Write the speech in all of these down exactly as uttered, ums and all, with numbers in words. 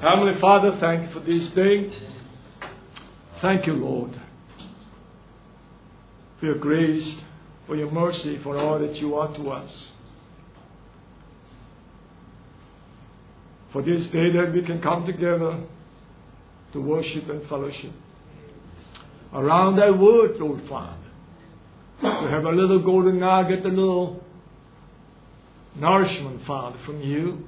Heavenly Father, thank you for this day. Thank you, Lord, for your grace, for your mercy, for all that you are to us. For this day that we can come together to worship and fellowship around thy word, Lord Father. To have a little golden nugget, a little nourishment, Father, from you.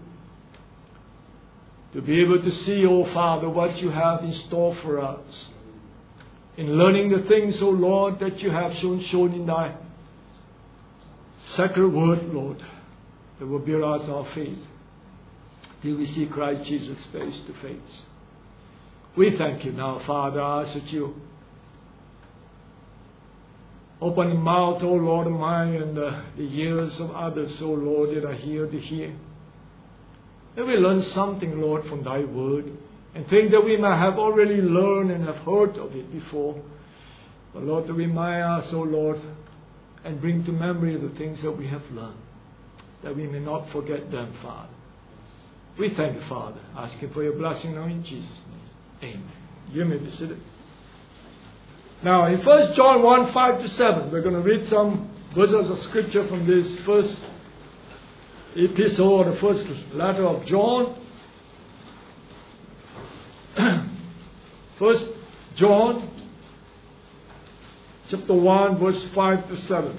To be able to see, oh Father, what you have in store for us. In learning the things, oh Lord, that you have shown, shown in thy sacred word, Lord, that will build us our faith till we see Christ Jesus face to face. We thank you now, Father. I ask that you open the mouth, O Lord, of mine and uh, the ears of others, O Lord, that are here to hear. That we learn something, Lord, from thy word, and think that we may have already learned and have heard of it before. But Lord, to remind us, O Lord, and bring to memory the things that we have learned, that we may not forget them, Father. We thank you, Father, asking for your blessing now in Jesus' name. Amen. You may be seated. Now, in First John one, five to seven, we're going to read some verses of Scripture from this first epistle, or the first letter of John. First John, chapter one, verse five to seven.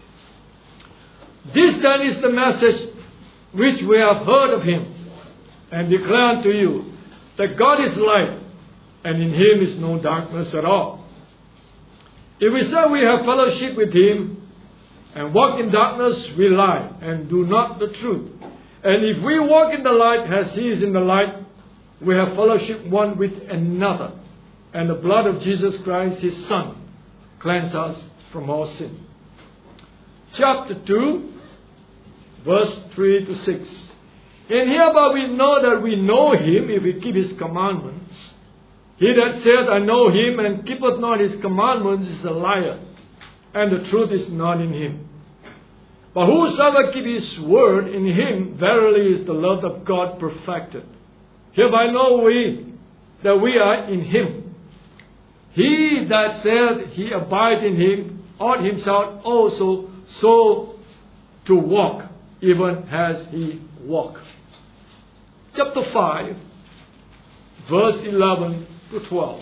This then is the message which we have heard of him, and declare unto you, that God is light, and in him is no darkness at all. If we say we have fellowship with him, and walk in darkness, we lie, and do not the truth. And if we walk in the light, as he is in the light, we have fellowship one with another. And the blood of Jesus Christ, his Son, cleanses us from all sin. Chapter two, verse three to six. And hereby we know that we know him, if we keep his commandments. He that saith, I know him, and keepeth not his commandments, is a liar, and the truth is not in him. But whosoever keep his word, in him verily is the love of God perfected. Hereby know we that we are in him. He that saith he abide in him, ought himself also so to walk, even as he walked. Chapter five, verse eleven to twelve.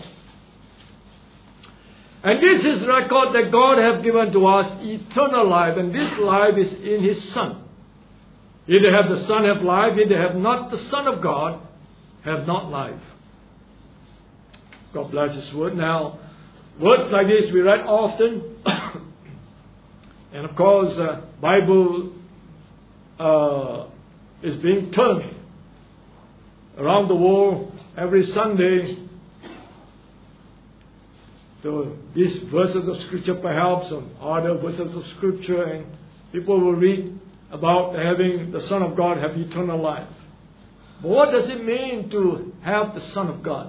And this is record that God hath given to us eternal life, and this life is in his Son. He that hath the Son have life, he that hath not the Son of God have not life. God bless his word. Now, words like this we read often. And of course, uh, Bible uh, is being turned around the world every Sunday. So these verses of Scripture perhaps, or other verses of Scripture, and people will read about having the Son of God have eternal life. But what does it mean to have the Son of God?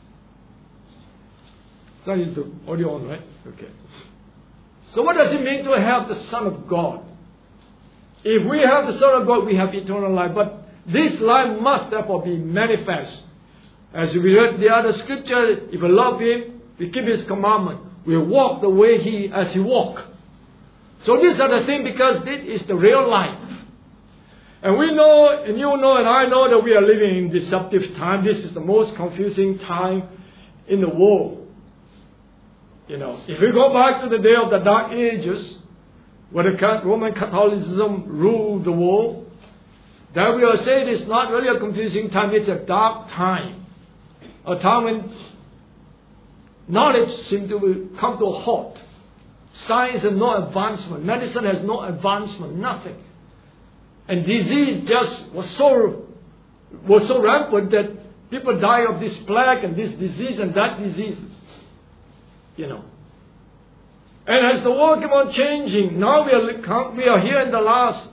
That is the audio on, right? Okay. So what does it mean to have the Son of God? If we have the Son of God, we have eternal life. But this life must therefore be manifest. As we read the other Scripture, if we love him, we keep his commandment. We walk the way he as he walked. So these are the things, because this is the real life. And we know, and you know, and I know that we are living in deceptive time. This is the most confusing time in the world. You know, if we go back to the day of the Dark Ages, where the Roman Catholicism ruled the world, then we will say it is not really a confusing time. It's a dark time. A time when knowledge seemed to come to a halt. Science has no advancement. Medicine has no advancement. Nothing. And disease just was so was so rampant that people die of this plague and this disease and that diseases. You know. And as the world keep on changing, now we are we are here in the last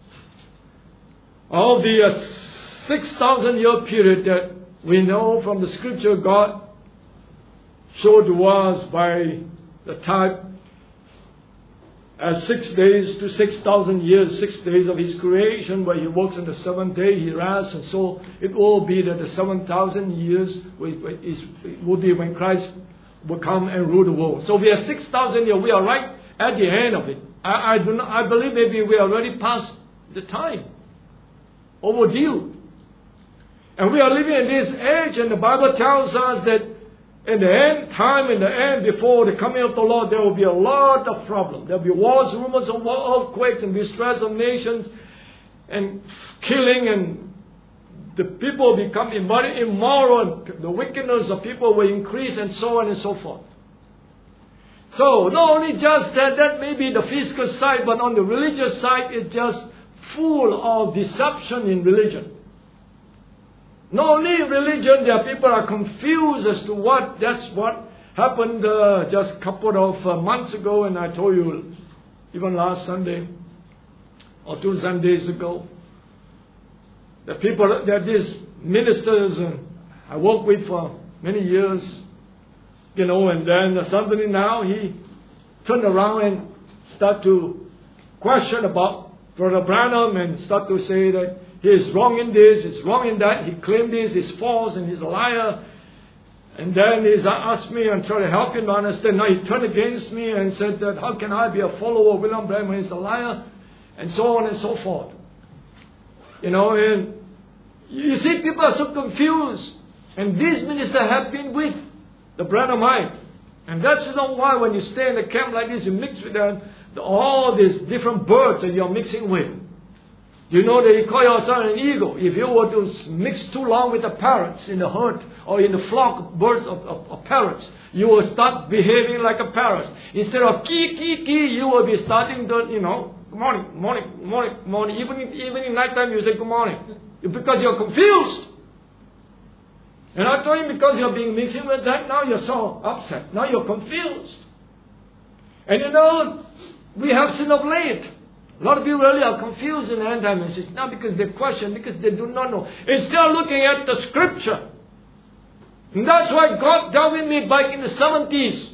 of the uh, six thousand year period that we know from the Scripture God showed to us by the type as six days to six thousand years, six days of His creation, where He works on the seventh day, He rests, and so it will be that the seven thousand years will be when Christ will come and rule the world. So we are six thousand years. We are right at the end of it. I, I do not. I believe maybe we are already past the time, overdue, and we are living in this age. And the Bible tells us that in the end time, in the end, before the coming of the Lord, there will be a lot of problems. There will be wars, rumors of war, earthquakes, and distress of nations, and killing, and the people will become very immoral. And the wickedness of people will increase, and so on and so forth. So, not only just that, that may be the physical side, but on the religious side, it's just full of deception in religion. Not only in religion, there are people are confused as to what, that's what happened uh, just a couple of uh, months ago, and I told you, even last Sunday, or two Sundays ago, the people, that these ministers uh, I worked with for many years, you know, and then suddenly now he turned around and start to question about Brother Branham and start to say that he is wrong in this, he's wrong in that, he claimed this, he's false, and he's a liar. And then he asked me and tried to help him to understand. Now he turned against me and said that how can I be a follower of William Branham when he's a liar? And so on and so forth. You know, and you see people are so confused. And these ministers have been with the Branhamite. And that's not why when you stay in a camp like this, you mix with them, all these different birds that you're mixing with. You know that you call yourself an eagle. If you were to mix too long with the parrots in the herd or in the flock of birds of, of, of parrots, you will start behaving like a parrot. Instead of kee, kee, kee, you will be starting to, you know, good morning, morning, morning, morning. Even, even in night time you say good morning. Because you're confused. And I told you because you're being mixing with that, now you're so upset. Now you're confused. And you know, we have seen of late. A lot of people really are confused in the end time message. Not because they question, because they do not know. Instead of looking at the scripture. And that's why God dealt with me back in the seventies.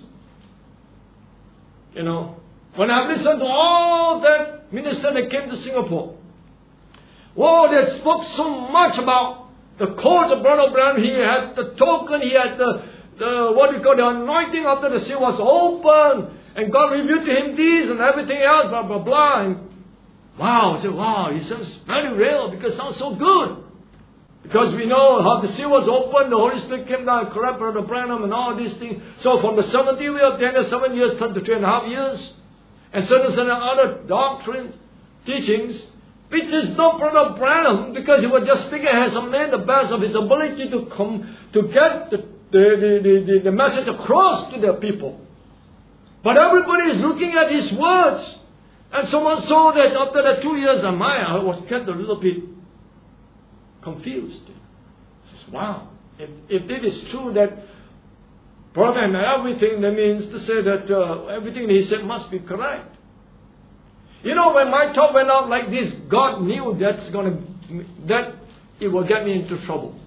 You know, when I listened to all that minister that came to Singapore. Whoa, they spoke so much about the court of Brother Branham. He had the token, he had the, the what do you call the anointing after the seal was open. And God revealed to him this and everything else, blah, blah, blah. And wow, I said, wow, it sounds very real because it sounds so good. Because we know how the seal was opened, the Holy Spirit came down and correct Brother Branham and all these things. So from the seventy years, then the seven years turned to two and a half years. And certain, certain other doctrines, teachings, which is not Brother Branham because he was just speaking as a man, the best of his ability to come, to get the, the, the, the, the message across to the people. But everybody is looking at his words. And so much so that after the two years of mine, I was kept a little bit confused. I says, wow, if, if it is true that brother and everything, that means to say that uh, everything he said must be correct. You know, when my talk went out like this, God knew that's gonna that it will get me into trouble.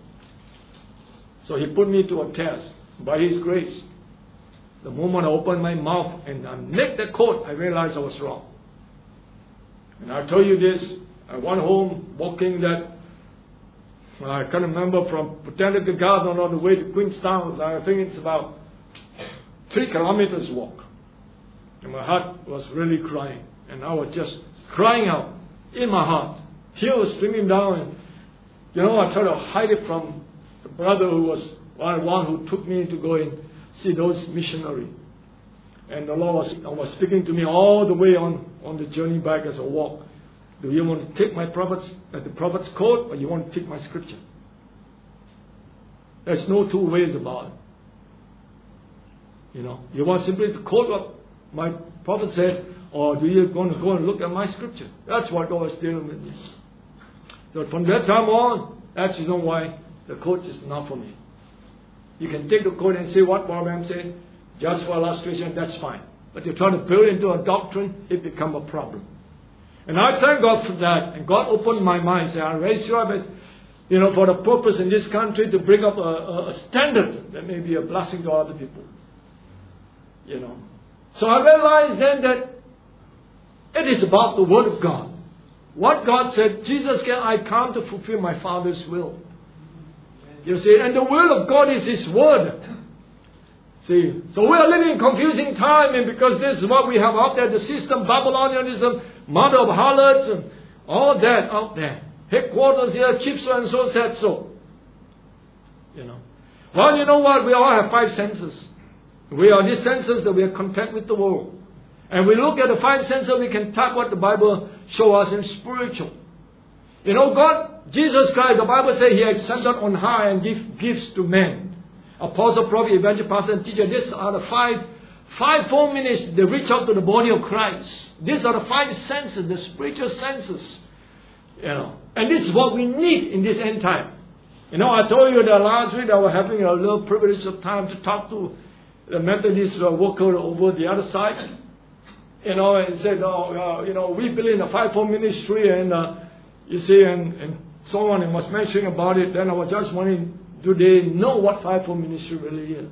So He put me to a test by His grace. The moment I opened my mouth and I make the quote, I realized I was wrong. And I tell you this, I went home walking that, I can't remember, from Botanical Garden on the way to Queenstown. I think it's about three kilometers walk. And my heart was really crying. And I was just crying out in my heart. Tears streaming down. And, you know, I tried to hide it from the brother who was one who took me to go and see those missionaries. And the Lord was, was speaking to me all the way on, on the journey back as I walk. Do you want to take my prophet's, uh, the prophet's quote, or you want to take my scripture? There's no two ways about it. You know, you want simply to quote what my prophet said, or do you want to go and look at my scripture? That's what God was dealing with me. So from that time on, that's the reason why the quote is not for me. You can take the quote and say what Branham said, just for illustration, that's fine. But you're trying to build into a doctrine, it becomes a problem. And I thank God for that. And God opened my mind. Say, I raised you up as, you know, for the purpose in this country to bring up a, a, a standard that may be a blessing to other people. You know. So I realized then that It is about the Word of God. What God said, Jesus said, I come to fulfill my Father's will. You see, and the will of God is His Word. See, so we are living in confusing time, and because this is what we have out there, the system, Babylonianism, mother of harlots, and all that out there. Headquarters here, chief so and so said so. You know. Well, you know what? We all have five senses. We are these senses that we are in contact with the world. And we look at the five senses, we can tap what the Bible shows us in spiritual. You know, God, Jesus Christ, the Bible says He ascended on high and give gifts to men. Apostle, prophet, evangelist, pastor, and teacher. These are the five, five, four minutes they reach out to the body of Christ. These are the five senses, the spiritual senses. You know, and this is what we need in this end time. You know, I told you that last week I was having a little privilege of time to talk to the Methodist uh, worker over the other side. You know, and said, oh, uh, you know, we believe in the five-fold ministry, and uh, you see, and, and so on, and was mentioning about it. Then I was just wondering, do they know what five-fold ministry really is?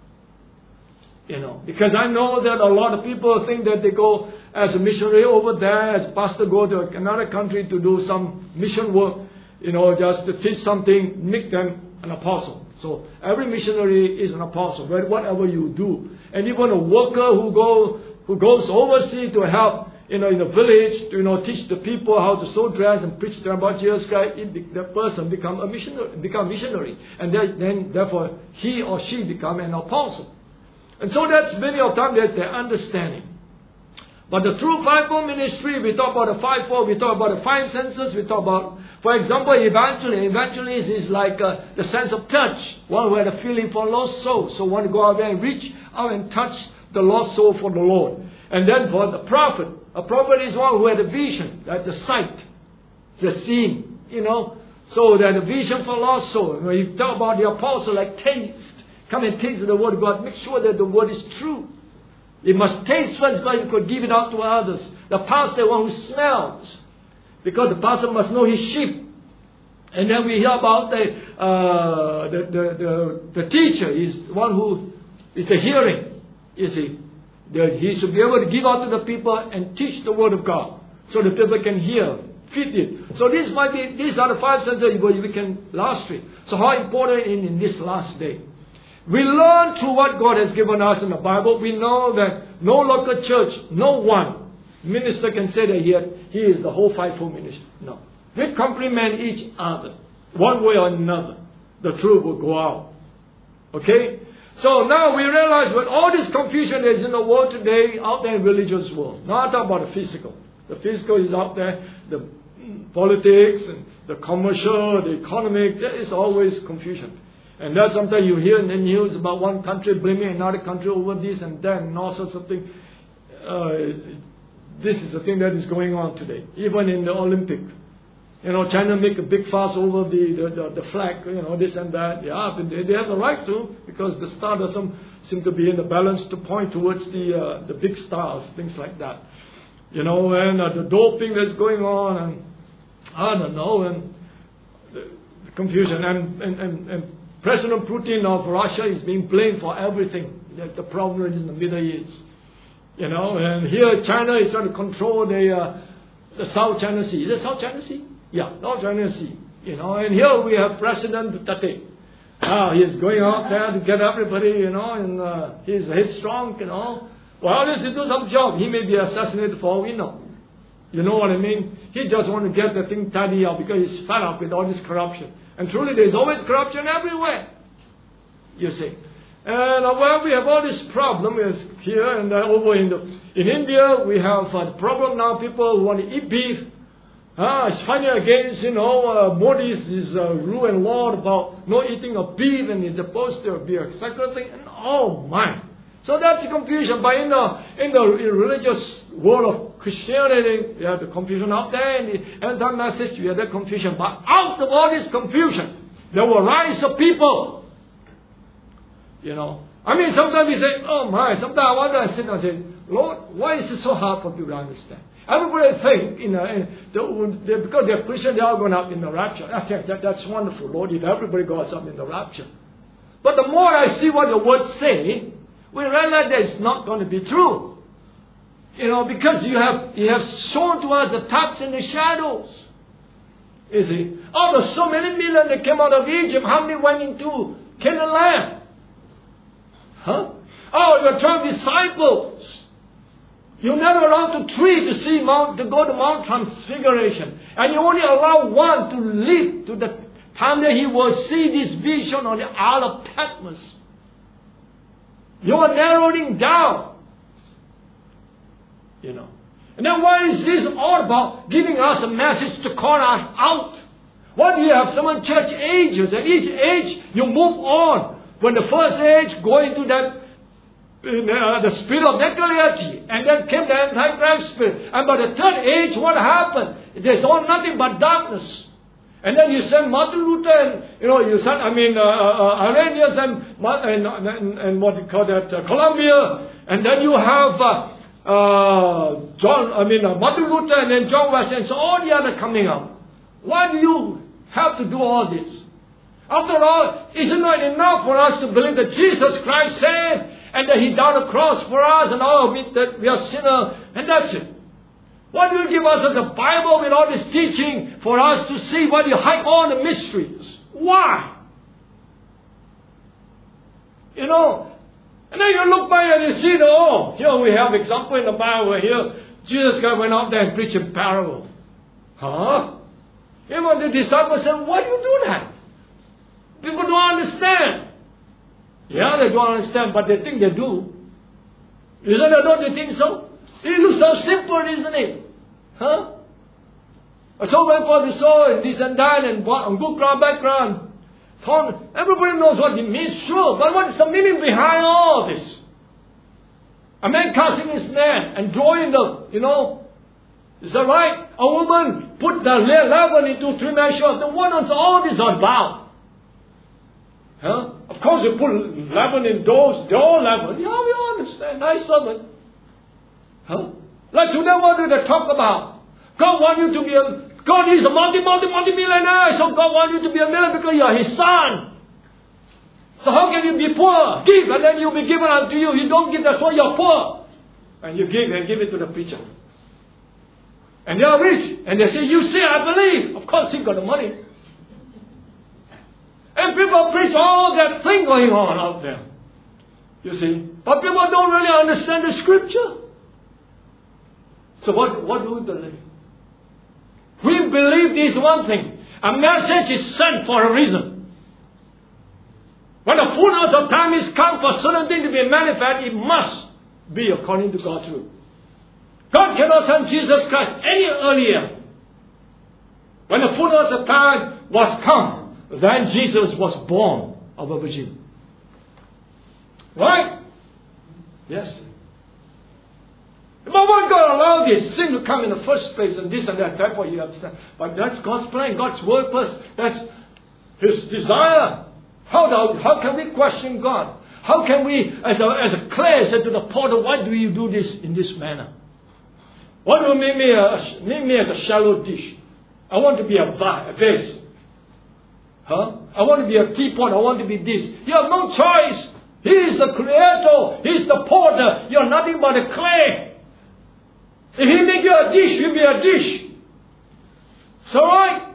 You know, because I know that a lot of people think that they go as a missionary over there, as a pastor go to another country to do some mission work, you know, just to teach something, make them an apostle. So every missionary is an apostle, right? Whatever you do. And even a worker who go who goes overseas to help, you know, in a village, to, you know, teach the people how to sew dress and preach to them about Jesus Christ, it, that person become a missionary, become missionary, and then, then therefore he or she become an apostle. And so that's many of times that's their understanding. But the true fivefold ministry, we talk about the fivefold, we talk about the five senses, we talk about, for example, evangelist. Evangelist is like uh, the sense of touch. One who had a feeling for lost souls, so want to go out there and reach out and touch the lost soul for the Lord. And then for the prophet, a prophet is one who had a vision, that's a sight, the seeing, you know. So that a vision for lost soul. When you talk about the apostle, like taste, come and taste the word of God, make sure that the word is true. You must taste first, but you could give it out to others. The pastor, one who smells, because the pastor must know his sheep. And then we hear about the uh, the, the, the the teacher is one who is the hearing. You see, that he should be able to give out to the people and teach the word of God, so the people can hear, fit it. So this might be these are the five senses we can last with. So how important in, in this last day? We learn through what God has given us in the Bible. We know that no local church, no one minister can say that he, had, he is the whole fivefold ministry. No. We complement each other. One way or another, the truth will go out. Okay? So now we realize with all this confusion that is in the world today, out there in religious world. Now I'm talking about the physical. The physical is out there, the politics and the commercial, the economic, there is always confusion. And that's sometimes you hear in the news about one country blaming another country over this and that and all sorts of things. Uh, this is the thing that is going on today. Even in the Olympic. You know, China make a big fuss over the, the, the, the flag, you know, this and that. Yeah, but they, they have the right to, because the star doesn't seem to be in the balance to point towards the uh, the big stars, things like that. You know, and uh, the doping that's going on, and I don't know, and the, the confusion. And, and, and, and President Putin of Russia is being blamed for everything. That the problem is in the Middle East. You know, and here China is trying to control the uh, the South China Sea. Is it South China Sea? Yeah, South China Sea. You know, and here we have President Duterte. Ah, he's going out there to get everybody, you know, and uh, he's headstrong, you know. Well, let's do some job. He may be assassinated for all we know. You know what I mean? He just wants to get the thing tidy up because he's fed up with all this corruption. And truly, there's always corruption everywhere. You see. And uh, well, we have all this problem is here and uh, over in the in India. We have uh, the problem now. People who want to eat beef. Ah, it's fighting against, you know, uh, Modi's his, uh, rule and law about no eating of beef, and it's supposed to be a sacred thing. And oh my! So that's the confusion. But in the in the religious world of Christianity, you have the confusion out there. In the end time message, you have that confusion. But out of all this confusion, there will rise a people. You know, I mean, sometimes we say, "Oh my!" Sometimes I wonder and sit and say, "Lord, why is it so hard for people to understand?" Everybody think, you know, they, because they're Christian, they're all going up in the rapture. I think that, that's wonderful, Lord, if everybody goes up in the rapture. But the more I see what the words say, we realize that it's not going to be true. You know, because you have you have shown to us the types and the shadows. You see, out of so many million that came out of Egypt, how many went into Canaan land? Huh? Oh, your twelve disciples. You never allowed to three to see Mount to go to Mount Transfiguration, and you only allow one to live to the time that he will see this vision on the Isle of Patmos. You are narrowing down. You know. And then what is this all about? Giving us a message to call us out. What do you have? Some church ages, and each age you move on. When the first age go into that uh, the spirit of necromancy, and then came the Antichrist spirit. And by the third age, what happened? There's all nothing but darkness. And then you send Martin Luther and, you know, you send, I mean, uh, uh, Irenaeus and, and, and, and what do you call that, uh, Columbia. And then you have uh, uh, John, I mean, uh, Martin Luther and then John Wesley and so all the other coming up. Why do you have to do all this? After all, isn't it enough for us to believe that Jesus Christ saved and that He died on the cross for us and all of it, that we are sinners, and that's it? Why do you give us the Bible with all this teaching for us to see? Why do you hide all the mysteries? Why? You know, and then you look by and you see, the, oh, here we have example in the Bible here. Jesus Christ went out there and preached a parable. Huh? Even the disciples said, why do you do that? People don't understand. Yeah, they don't understand, but they think they do. Isn't it? Don't you think so? It looks so simple, isn't it? Huh? So went for the soul and this and that and good ground, background. Everybody knows what it means, sure. But what is the meaning behind all this? A man casting his net and drawing the, you know, is that right? A woman put the leaven into three measures. The what is all this about? Huh? Of course you put leaven in those, they're all leaven. Yeah, we all understand. Nice sermon. Huh? Like today, what do they talk about? God wants you to be a, God is a multi, multi, multi-millionaire. So God wants you to be a millionaire because you are His son. So how can you be poor? Give and then you'll be given unto you. You don't give, that's why you're poor. And you give and give it to the preacher. And they are rich. And they say, you see, I believe. Of course, he got the money. And people preach all that thing going on out there. You see. But people don't really understand the scripture. So what, what do we believe? We believe this one thing. A message is sent for a reason. When the fullness of time is come for certain things to be manifest, it must be according to God's will. God cannot send Jesus Christ any earlier. When the fullness of time was come, then Jesus was born of a virgin. Right? Yes. But why God allowed this sin to come in the first place and this and that? Therefore you understand. But that's God's plan, God's purpose. That's His desire. How, do, how can we question God? How can we, as a, as a clay, say to the potter, why do you do this in this manner? Why do you make me, a, make me as a shallow dish? I want to be a vase. Huh? I want to be a teapot. I want to be this. You have no choice. He is the creator. He is the potter. You are nothing but a clay. If He make you a dish, you'll be a dish. So right?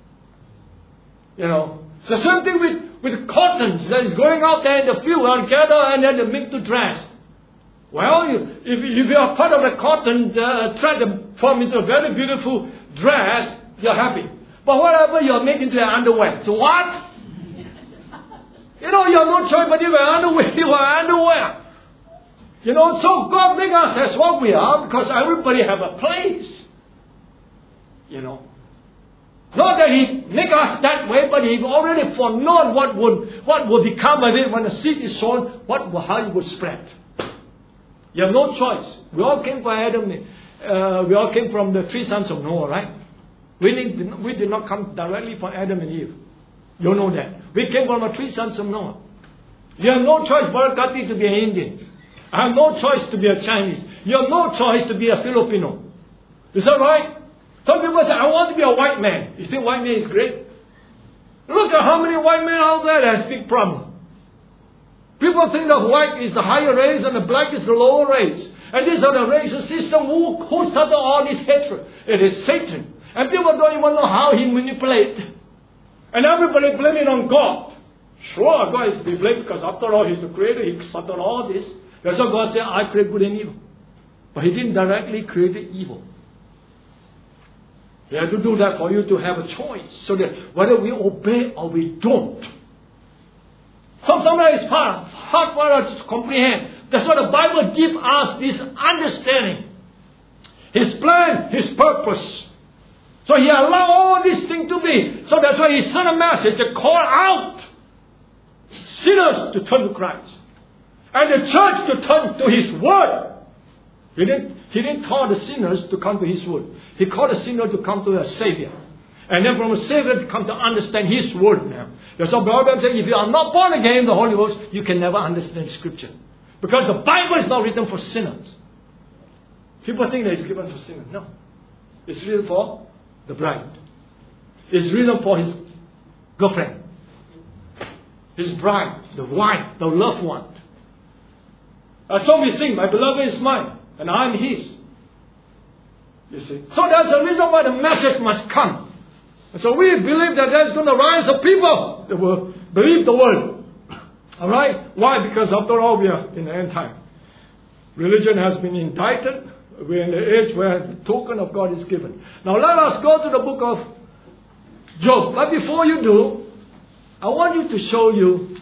You know, it's the same thing with, with cottons that is going out there in the field and gather and then they make to dress. Well, you, if, if you are part of the cotton uh, thread to form into a very beautiful dress, you're happy. But whatever you're making into an underwear. So what? You know, you have no choice but you wear underwear, you wear underwear. You know, so God made us as what we are because everybody have a place. You know. Not that He make us that way, but He already foreknown what would what would become of it when the seed is sown, what how it would spread. You have no choice. We all came from Adam. Uh, we all came from the three sons of Noah, right? We did, we did not come directly from Adam and Eve. You know that. We came from the three sons of Noah. You have no choice, Brother Kati, to be an Indian. I have no choice to be a Chinese. You have no choice to be a Filipino. Is that right? Some people say, I want to be a white man. You think white man is great? Look at how many white men out there that has big problem. People think that white is the higher race and the black is the lower race. And these are the racist system. Who, who started all this hatred? It is Satan. And people don't even know how he manipulates. And everybody blame it on God. Sure, God is to be blamed because after all, He's the creator. He started all this. That's why God said, I create good and evil. But He didn't directly create evil. He had to do that for you to have a choice. So that whether we obey or we don't. Some, sometimes it's hard, hard for us to comprehend. That's why the Bible gives us this understanding. His plan, His purpose. So He allowed all these things to be. So that's why He sent a message to call out sinners to turn to Christ. And the church to turn to His Word. He didn't, he didn't call the sinners to come to His Word. He called the sinner to come to a Savior. And then from a Savior to come to understand His Word now. That's why Bible says if you are not born again in the Holy Ghost, you can never understand Scripture. Because the Bible is not written for sinners. People think that it's given for sinners. No. It's written for the bride. It's written for his girlfriend. His bride, the wife, the loved one. Uh, so we sing, my beloved is mine, and I am his. You see. So that's the reason why the message must come. And so we believe that there's going to rise a people that will believe the word. Alright? Why? Because after all, we are in the end time. Religion has been indicted. We're in the age where the token of God is given. Now let us go to the book of Job. But before you do, I want you to show you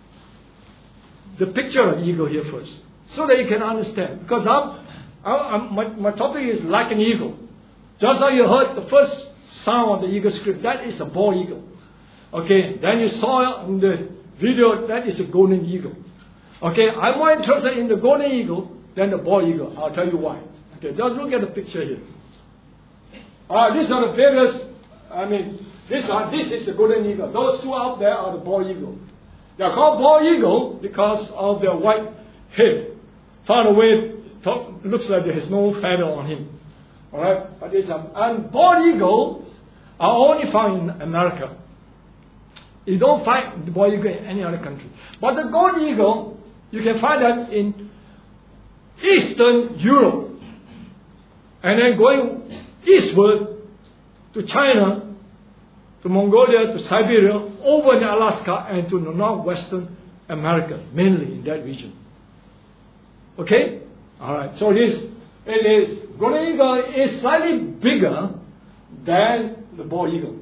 the picture of eagle here first. So that you can understand. Because I'm, I'm, my, my topic is like an eagle. Just like you heard the first sound of the eagle script, that is a bald eagle. Okay, then you saw in the video, that is a golden eagle. Okay, I'm more interested in the golden eagle than the bald eagle. I'll tell you why. Okay, just look at the picture here. Alright, these are the various, I mean, this, are, this is the golden eagle. Those two out there are the bald eagle. They are called bald eagle because of their white head. Far away, top, looks like there is no feather on him. Alright, but it's a, and bald eagles are only found in America. You don't find the bald eagle in any other country. But the gold eagle, you can find that in Eastern Europe. And then going eastward to China, to Mongolia, to Siberia, over in Alaska, and to northwestern America, mainly in that region. Okay? Alright, so it is, it is, golden eagle is slightly bigger than the bald eagle.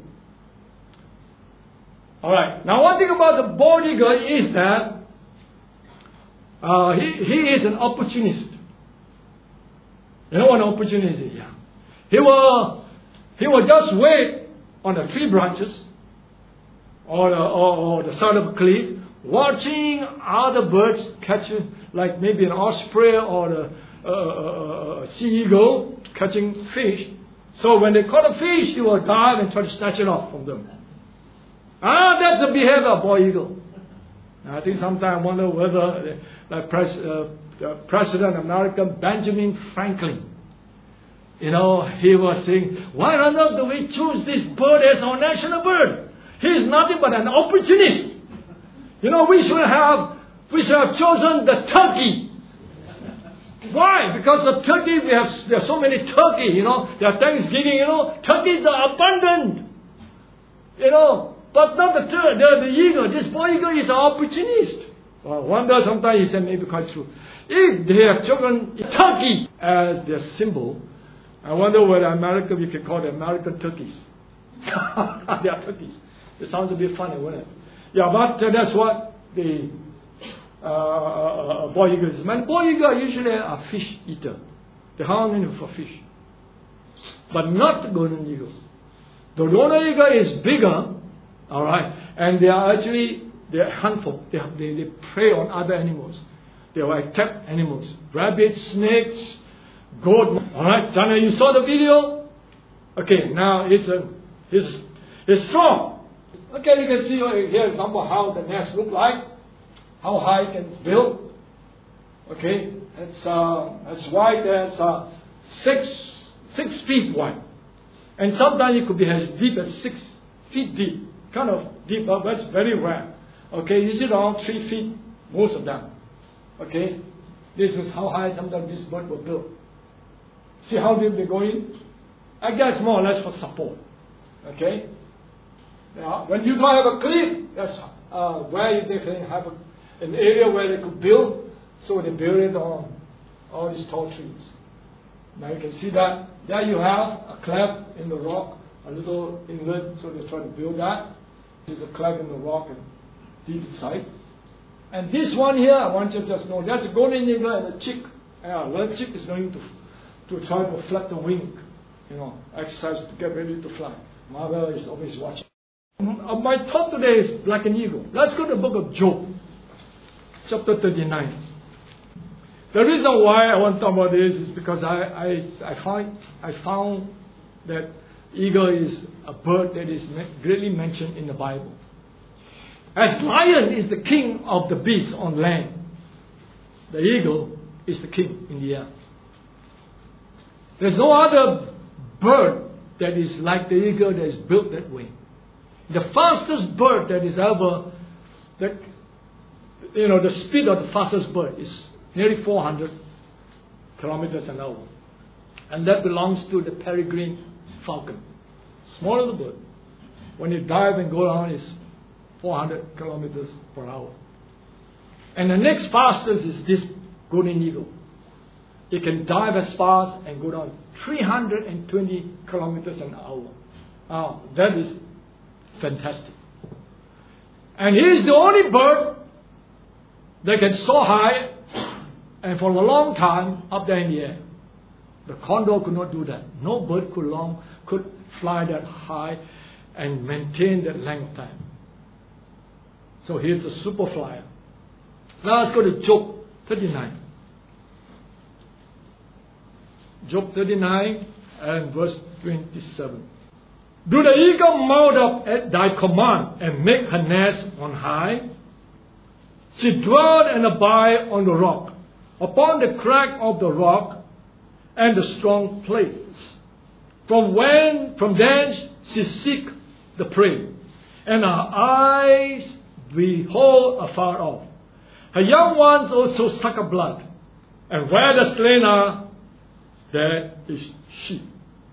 Alright, now one thing about the bald eagle is that uh, he, he is an opportunist. You know what an opportunist is? Yeah. He will, he will just wait on the tree branches or the, or, or the side of a cliff, watching other birds catching, like maybe an osprey or a, a, a, a sea eagle catching fish. So when they caught a fish, he will dive and try to snatch it off from them. Ah, that's the behavior of bald eagle. I think sometimes I wonder whether the pres, uh, the President of America, Benjamin Franklin, you know, he was saying, why on earth do we choose this bird as our national bird? He is nothing but an opportunist. You know, we should have, we should have chosen the turkey. Why? Because the turkey, we have, there are so many turkey, you know, there are Thanksgiving, you know, turkeys are abundant. You know, but not the turkey, the, the eagle. This boy eagle is an opportunist. Well, I wonder sometimes he said maybe quite true. If they have chosen turkey as their symbol, I wonder whether America, we can call them American turkeys. They are turkeys. It sounds a bit funny, wouldn't it? Yeah, but uh, that's what the uh, uh, bald eagle is. Man, bald eagle are usually a fish eater. They hunt only for fish. But not the golden eagle. The golden eagle is bigger, alright, and they are actually, they are harmful. They, they, they prey on other animals. They will attack animals. Rabbits, snakes, goat. Alright, Jana, you saw the video? Okay, now it's a, it's, it's strong. Okay, you can see here example how the nest look like, how high it can build. Okay, it's uh, as wide as uh, six six feet wide, and sometimes it could be as deep as six feet deep, kind of deep, but that's very rare. Okay, usually around three feet, most of them. Okay, This is how high sometimes this bird will build. See how deep they go in? I guess more or less for support. Okay? Now, when you don't have a cliff, that's uh, where they can have a, an area where they could build. So they build it on all these tall trees. Now you can see that. There you have a cleft in the rock, a little inlet, so they try to build that. This is a cleft in the rock and deep inside. And this one here, I want you to just know, there's a golden eagle and a chick. Yeah, one chick is going to to try to flap the wing, you know, exercise to get ready to fly. Mother is always watching. My talk today is like an eagle. Let's go to the book of Job, chapter thirty-nine. The reason why I want to talk about this is because I, I, I, find, I found that eagle is a bird that is greatly mentioned in the Bible. As lion is the king of the beasts on land, the eagle is the king in the air. There's no other bird that is like the eagle that is built that way. The fastest bird that is ever, that, you know, the speed of the fastest bird is nearly four hundred kilometers an hour. And that belongs to the peregrine falcon. Small little bird. When it dives and goes down, it's four hundred kilometers per hour. And the next fastest is this golden eagle. It can dive as fast and go down three hundred twenty kilometers an hour. Now, that is fantastic. And he is the only bird that can soar high and for a long time up there in the air. The condor could not do that. No bird could long could fly that high and maintain that length of time. So he's a super flyer. Now let's go to Job thirty-nine. Job thirty-nine and verse twenty-seven. Do the eagle mount up at thy command and make her nest on high? She dwelled and abide on the rock, upon the crack of the rock and the strong place. From when, from thence she seek the prey, and her eyes behold afar off. Her young ones also suck up blood, and where the slain are, there is she.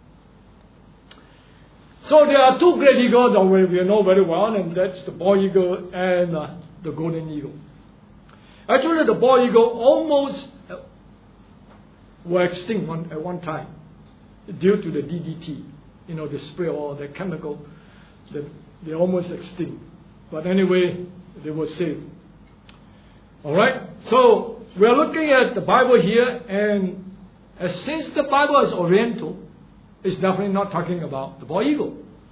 So there are two great eagles that we know very well, and that's the bald eagle and uh, the golden eagle. Actually, the bald eagle almost uh, were extinct one, at one time due to the D D T, you know, the spray or the chemical. That they almost extinct. But anyway, they were saved. All right. So we are looking at the Bible here, and as since the Bible is Oriental, it's definitely not talking about the bald eagle.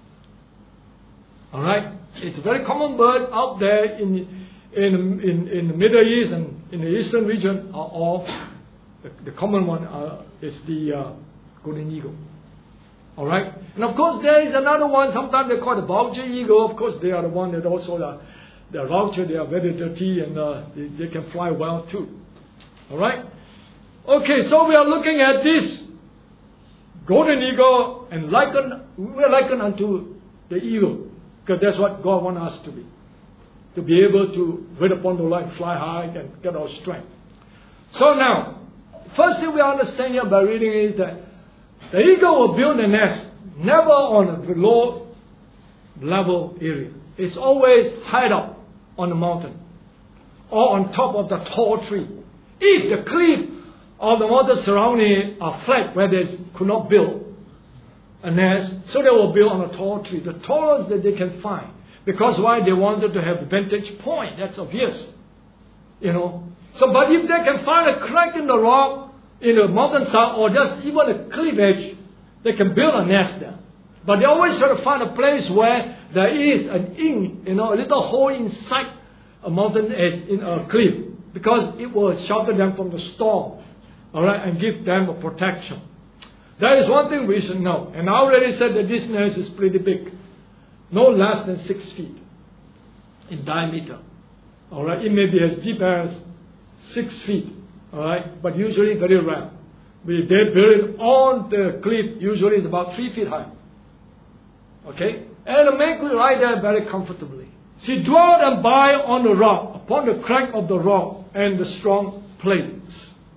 All right. It's a very common bird out there in in in, in the Middle East and in the Eastern region. Are all the, the common one uh, is the uh, golden eagle. All right. And of course, there is another one. Sometimes they call it the vulture eagle. Of course, they are the one that also the the vulture. They are very dirty and uh, they, they can fly well too. All right. Okay. So we are looking at this golden eagle and liken. We are likened unto the eagle because that's what God wants us to be, to be able to wait upon the Lord, fly high, and get our strength. So now, first thing we understand here by reading is that the eagle will build a nest never on a below level area. It's always high up on the mountain or on top of the tall tree. If the cliff or the mountain surrounding it are flat where they could not build a nest, so they will build on a tall tree, the tallest that they can find. Because why? They wanted to have a vantage point. That's obvious. You know. So, but if they can find a crack in the rock, in the mountainside, or just even a cliff edge, they can build a nest there. But they always try to find a place where there is an in, you know, a little hole inside a mountain edge, in a cliff, because it will shelter them from the storm, all right, and give them a protection. That is one thing we should know. And I already said that this nest is pretty big, no less than six feet in diameter. All right, it may be as deep as six feet. All right, but usually very rare. We they build it on the cliff. Usually it's about three feet high. Okay, and the man could ride there very comfortably. She dwelled and abide on the rock, upon the crack of the rock and the strong place.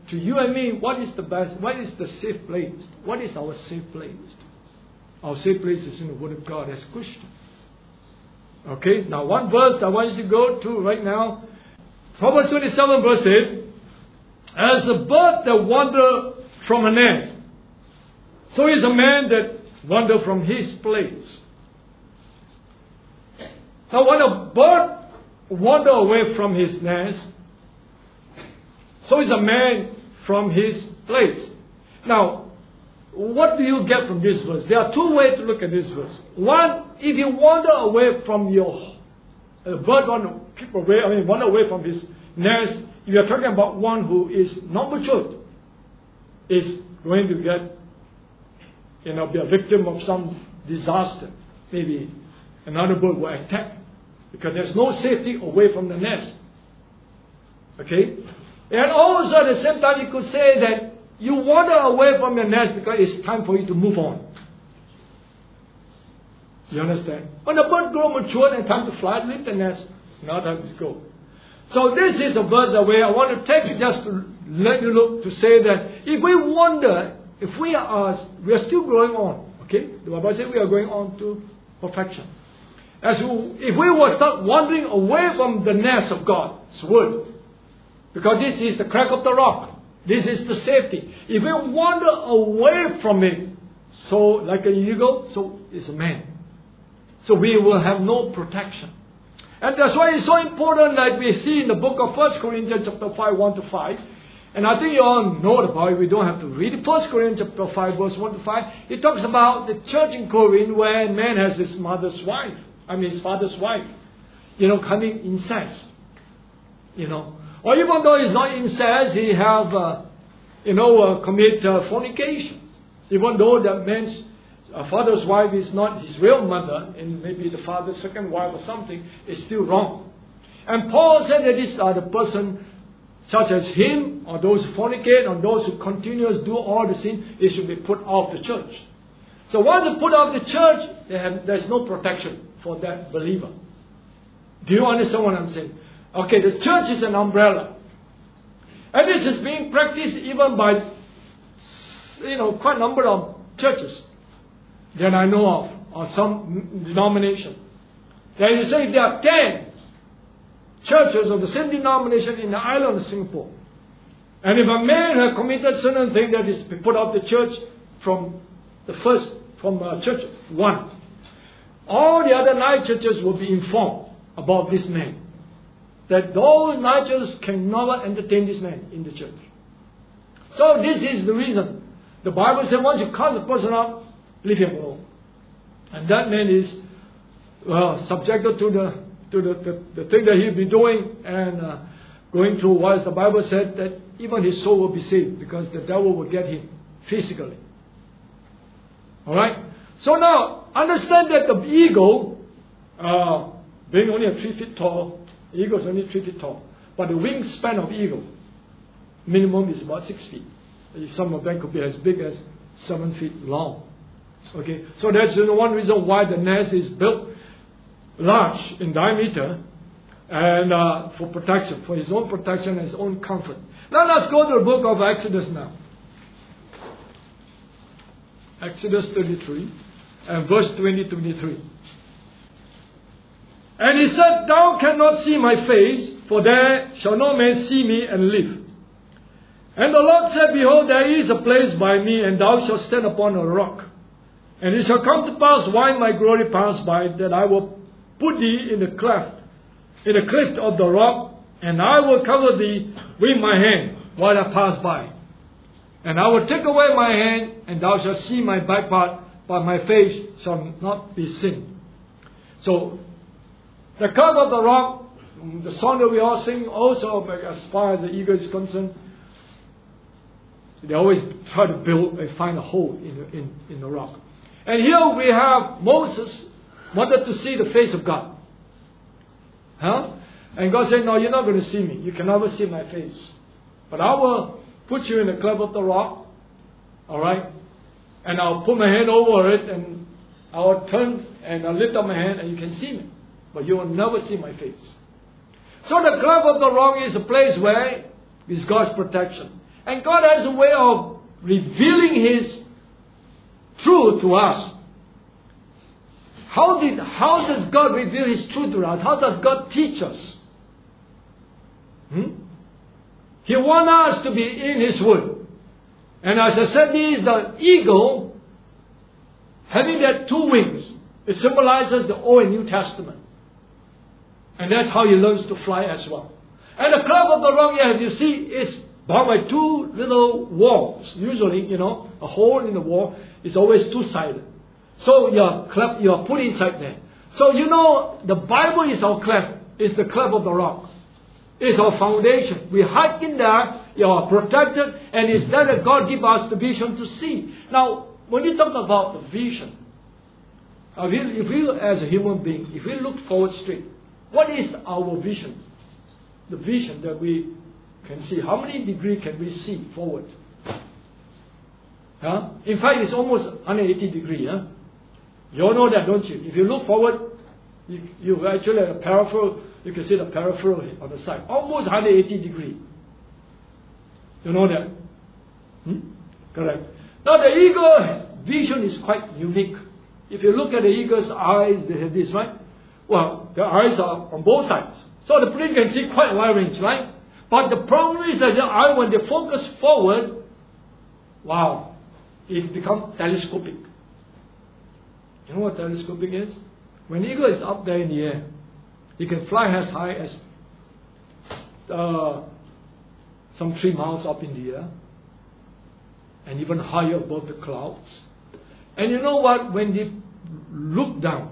to you and me, what is the best, what is the safe place? What is our safe place? Our safe place is in the Word of God as Christians. Okay, now one verse I want you to go to right now. Proverbs twenty-seven verse eight. As a bird that wander from a nest, so is a man that wander from his place. Now when a bird wander away from his nest, so is a man from his place. Now, what do you get from this verse? There are two ways to look at this verse. One, if you wander away from your a bird want to keep away, I mean wander away from his nest, you are talking about one who is not matured, is going to get, you know, be a victim of some disaster. Maybe another bird will attack because there's no safety away from the nest. Okay? And also at the same time you could say that you wander away from your nest because it's time for you to move on. You understand? When the bird grows mature and time to fly, leave the nest, now time to go. So this is a verse away. I want to take it just to let you look to say that if we wonder, if we are we are still growing on, okay? The Bible says we are going on to perfection. As we, if we will start wandering away from the nest of God's word, because this is the crack of the rock, this is the safety. If we wander away from it, so like an eagle, so is a man. So we will have no protection. And that's why it's so important that we see in the book of First Corinthians chapter five, one to five. And I think you all know about it. We don't have to read it. First Corinthians chapter five, verse one to five. It talks about the church in Corinth where man has his mother's wife. I mean his father's wife. You know, coming incest. You know. Or even though it's not incest, he have, uh, you know, uh, commit uh, fornication. Even though that man's a father's wife is not his real mother, and maybe the father's second wife or something, is still wrong. And Paul said that these are the person such as him, or those who fornicate, or those who continuously do all the sin, they should be put out of the church. So once they put out of the church, they have, there's no protection for that believer. Do you understand what I'm saying? Okay, the church is an umbrella. And this is being practiced even by, you know, quite a number of churches that I know of, or some denomination. That you say there are ten churches of the same denomination in the island of Singapore. And if a man has committed certain thing, that is put out of the church from the first, from uh, church one, all the other nine churches will be informed about this man. That those nine churches can never entertain this man in the church. So this is the reason. The Bible says once you cast a person out, leave him alone. And that man is well, subjected to the to the, the, the thing that he'll be doing and uh, going through. Whilst the Bible said that even his soul will be saved because the devil will get him physically. Alright? So now, understand that the eagle, uh, being only a three feet tall, eagle is only three feet tall. But the wingspan of eagle, minimum is about six feet. Some of them could be as big as seven feet long. Okay, so that's the one reason why the nest is built large in diameter and uh, for protection, for his own protection and his own comfort. Now let's go to the book of Exodus now. Exodus thirty-three and verse twenty to twenty-three. And he said, Thou cannot see my face, for there shall no man see me and live. And the Lord said, Behold, there is a place by me, and thou shalt stand upon a rock. And it shall come to pass, while my glory pass by, that I will put thee in the cleft, in the cleft of the rock, and I will cover thee with my hand while I pass by. And I will take away my hand, and thou shalt see my back part, but my face shall not be seen. So, the curve of the rock, the song that we all sing, also as far as the eagle is concerned, they always try to build and find a hole in the, in, in the rock. And here we have Moses wanted to see the face of God. Huh? And God said, no, you're not going to see me. You can never see my face. But I will put you in the cleft of the rock. Alright? And I'll put my hand over it and I'll turn and I'll lift up my hand and you can see me. But you will never see my face. So the cleft of the rock is a place where is God's protection. And God has a way of revealing His truth to us. How did, how does God reveal His truth to us? How does God teach us? Hmm? He wants us to be in His Word. And as I said, He is the eagle having that two wings. It symbolizes the Old and New Testament. And that's how he learns to fly as well. And the club of the rock, yeah, you see, is bound by two little walls. Usually, you know, a hole in the wall is always two-sided. So you're, cleft, you're put inside there. So you know, the Bible is our cleft, is the cleft of the rock. It's our foundation. We hide in there, you're protected, and it's there that God gives us the vision to see. Now, when you talk about the vision, if we, as a human being, if we look forward straight, what is our vision? The vision that we can see. How many degrees can we see forward? Huh? In fact, it's almost one hundred eighty degrees. Huh? You all know that, don't you? If you look forward, you, you actually have a peripheral, you can see the peripheral on the side. Almost one hundred eighty degrees. You know that? Hmm? Correct. Now the eagle vision is quite unique. If you look at the eagle's eyes, they have this, right? Well, the eyes are on both sides. So the plane can see quite a wide range, right? But the problem is that the eye, when they focus forward, wow, it becomes telescopic. You know what telescopic is? When the eagle is up there in the air, it can fly as high as uh, some three miles up in the air, and even higher above the clouds. And you know what? When they look down,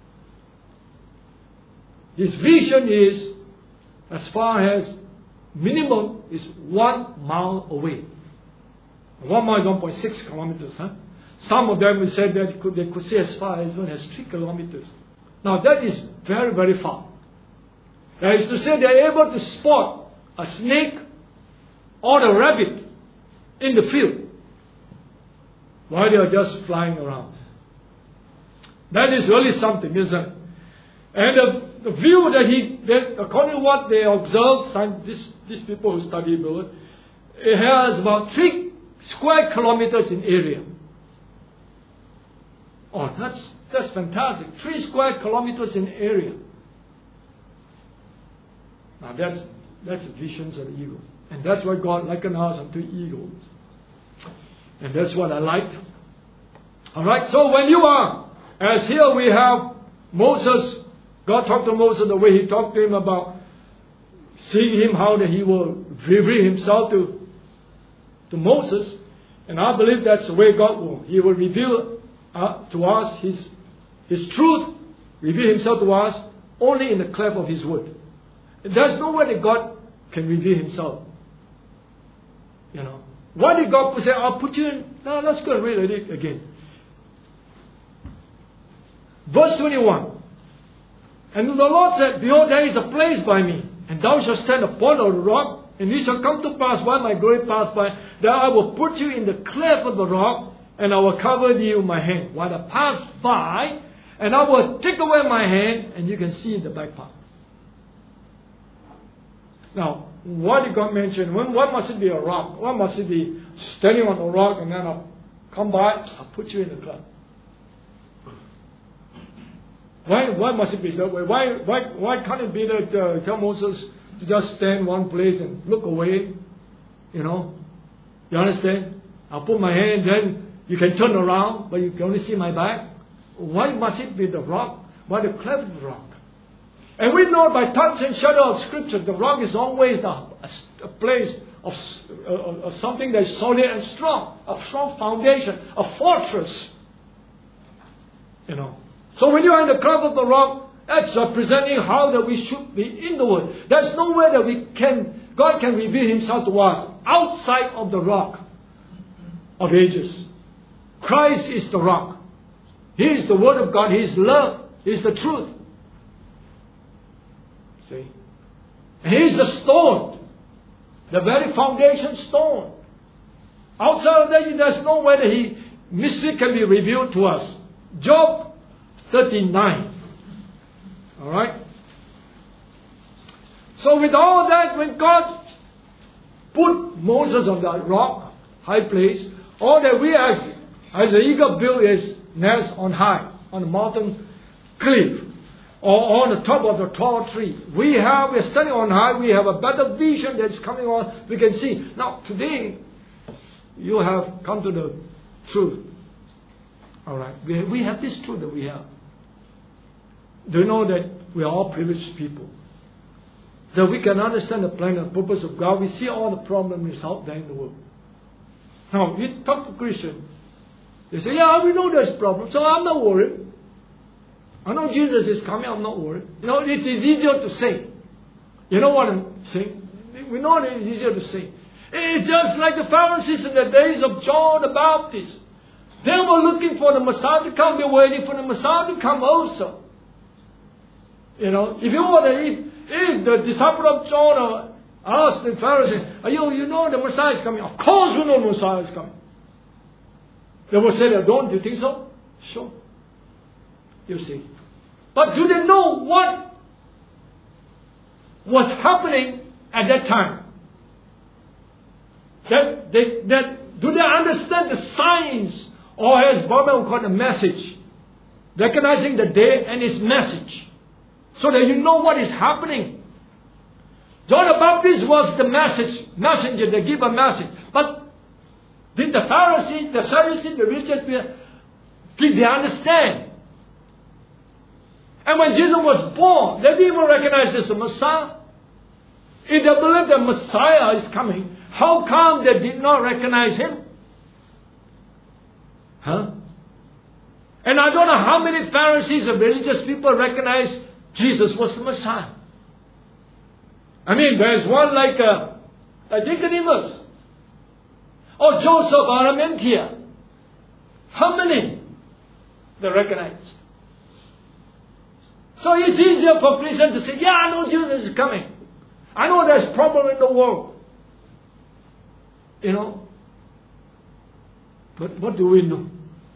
his vision is as far as minimum is one mile away. One mile is one point six kilometers. Huh? Some of them will say that they could, they could see as far as even as three kilometers. Now that is very, very far. That is to say, they are able to spot a snake or a rabbit in the field while they are just flying around. That is really something, isn't it? And the, the view that he, that according to what they observed, this, these people who study bird, it has about three square kilometers in area. Oh, that's that's fantastic. Three square kilometers in area. Now that's that's the visions of the eagle. And that's why God likened us unto eagles. And that's what I liked. Alright, so when you are, as here we have Moses, God talked to Moses the way He talked to him about seeing him, how that He will reveal Himself to, to Moses. And I believe that's the way God will. He will reveal uh, to us His, His truth, reveal Himself to us only in the cleft of His word. There's no way that God can reveal Himself. You know. Why did God say, I'll put you in? No, let's go and read it again. Verse twenty-one. And the Lord said, behold, there is a place by me, and thou shalt stand upon a rock, and it shall come to pass while my glory pass by, that I will put you in the cleft of the rock, and I will cover thee with my hand, while I pass by, and I will take away my hand, and you can see the back part. Now, what did God mention? When, why must it be a rock? Why must it be standing on a rock, and then I'll come by, I'll put you in the cleft? Why, why must it be that way? Why, why, why can't it be that uh, tell Moses to just stand one place and look away? You know? You understand? I'll put my hand, then you can turn around, but you can only see my back. Why must it be the rock? Why the cleft of the rock? And we know by touch and shadow of Scripture, the rock is always the, a, a place of uh, uh, something that is solid and strong, a strong foundation, a fortress. You know. So when you are in the cleft of the rock, that's representing how that we should be in the Word. There's no way that we can, God can reveal Himself to us outside of the rock of ages. Christ is the rock. He is the Word of God. He is love. He is the truth. See? And He is the stone. The very foundation stone. Outside of that, there's no way that He, mystery can be revealed to us. Job thirty-nine. Alright? So with all that, when God put Moses on the rock, high place, or that we as, as the eagle build his nest on high, on the mountain cliff, or on the top of the tall tree. We have, we're standing on high, we have a better vision that's coming on, we can see. Now, today, you have come to the truth. Alright, we, we have this truth that we have. Do you know that we are all privileged people? That we can understand the plan and purpose of God. We see all the problems out there in the world. Now, you talk to Christians, they say, yeah, we know there's problems, so I'm not worried. I know Jesus is coming, I'm not worried. You know, it is easier to say. You know what I'm saying? We know it is easier to say. It's just like the Pharisees in the days of John the Baptist. They were looking for the Messiah to come, they were waiting for the Messiah to come also. You know, if you were to eat, if the disciple of John asked the Pharisees, you, you know the Messiah is coming. Of course we know the Messiah is coming. They will say, don't you think so? Sure. You see. But do they know what was happening at that time? That they, that, do they understand the signs, or as Bible called the message? Recognizing the day and its message. So that you know what is happening. John the Baptist was the message, messenger, they give a message. But did the Pharisees, the Sadducees, the religious people, did they understand? And when Jesus was born, they didn't even recognize this as a Messiah. If they believe the Messiah is coming, how come they did not recognize Him? Huh? And I don't know how many Pharisees or religious people recognize Jesus was the Messiah. I mean, there's one like uh, like Nicodemus or Joseph or Arimathea. How many they recognize? So it's easier for Christians to say, yeah, I know Jesus is coming. I know there's problem in the world. You know. But what do we know?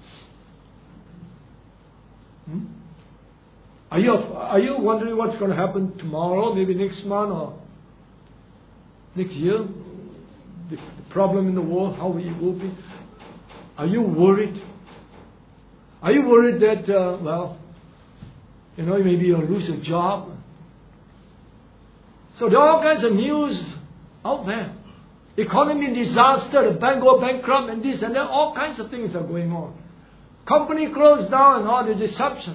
Hmm? Are you, are you wondering what's going to happen tomorrow, maybe next month or next year? The, the problem in the world, how it will be? Are you worried? Are you worried that, uh, well, you know, maybe you'll lose your job? So there are all kinds of news out there. Economy disaster, the bank go bankrupt and this and that, all kinds of things are going on. Company closed down and all the deception.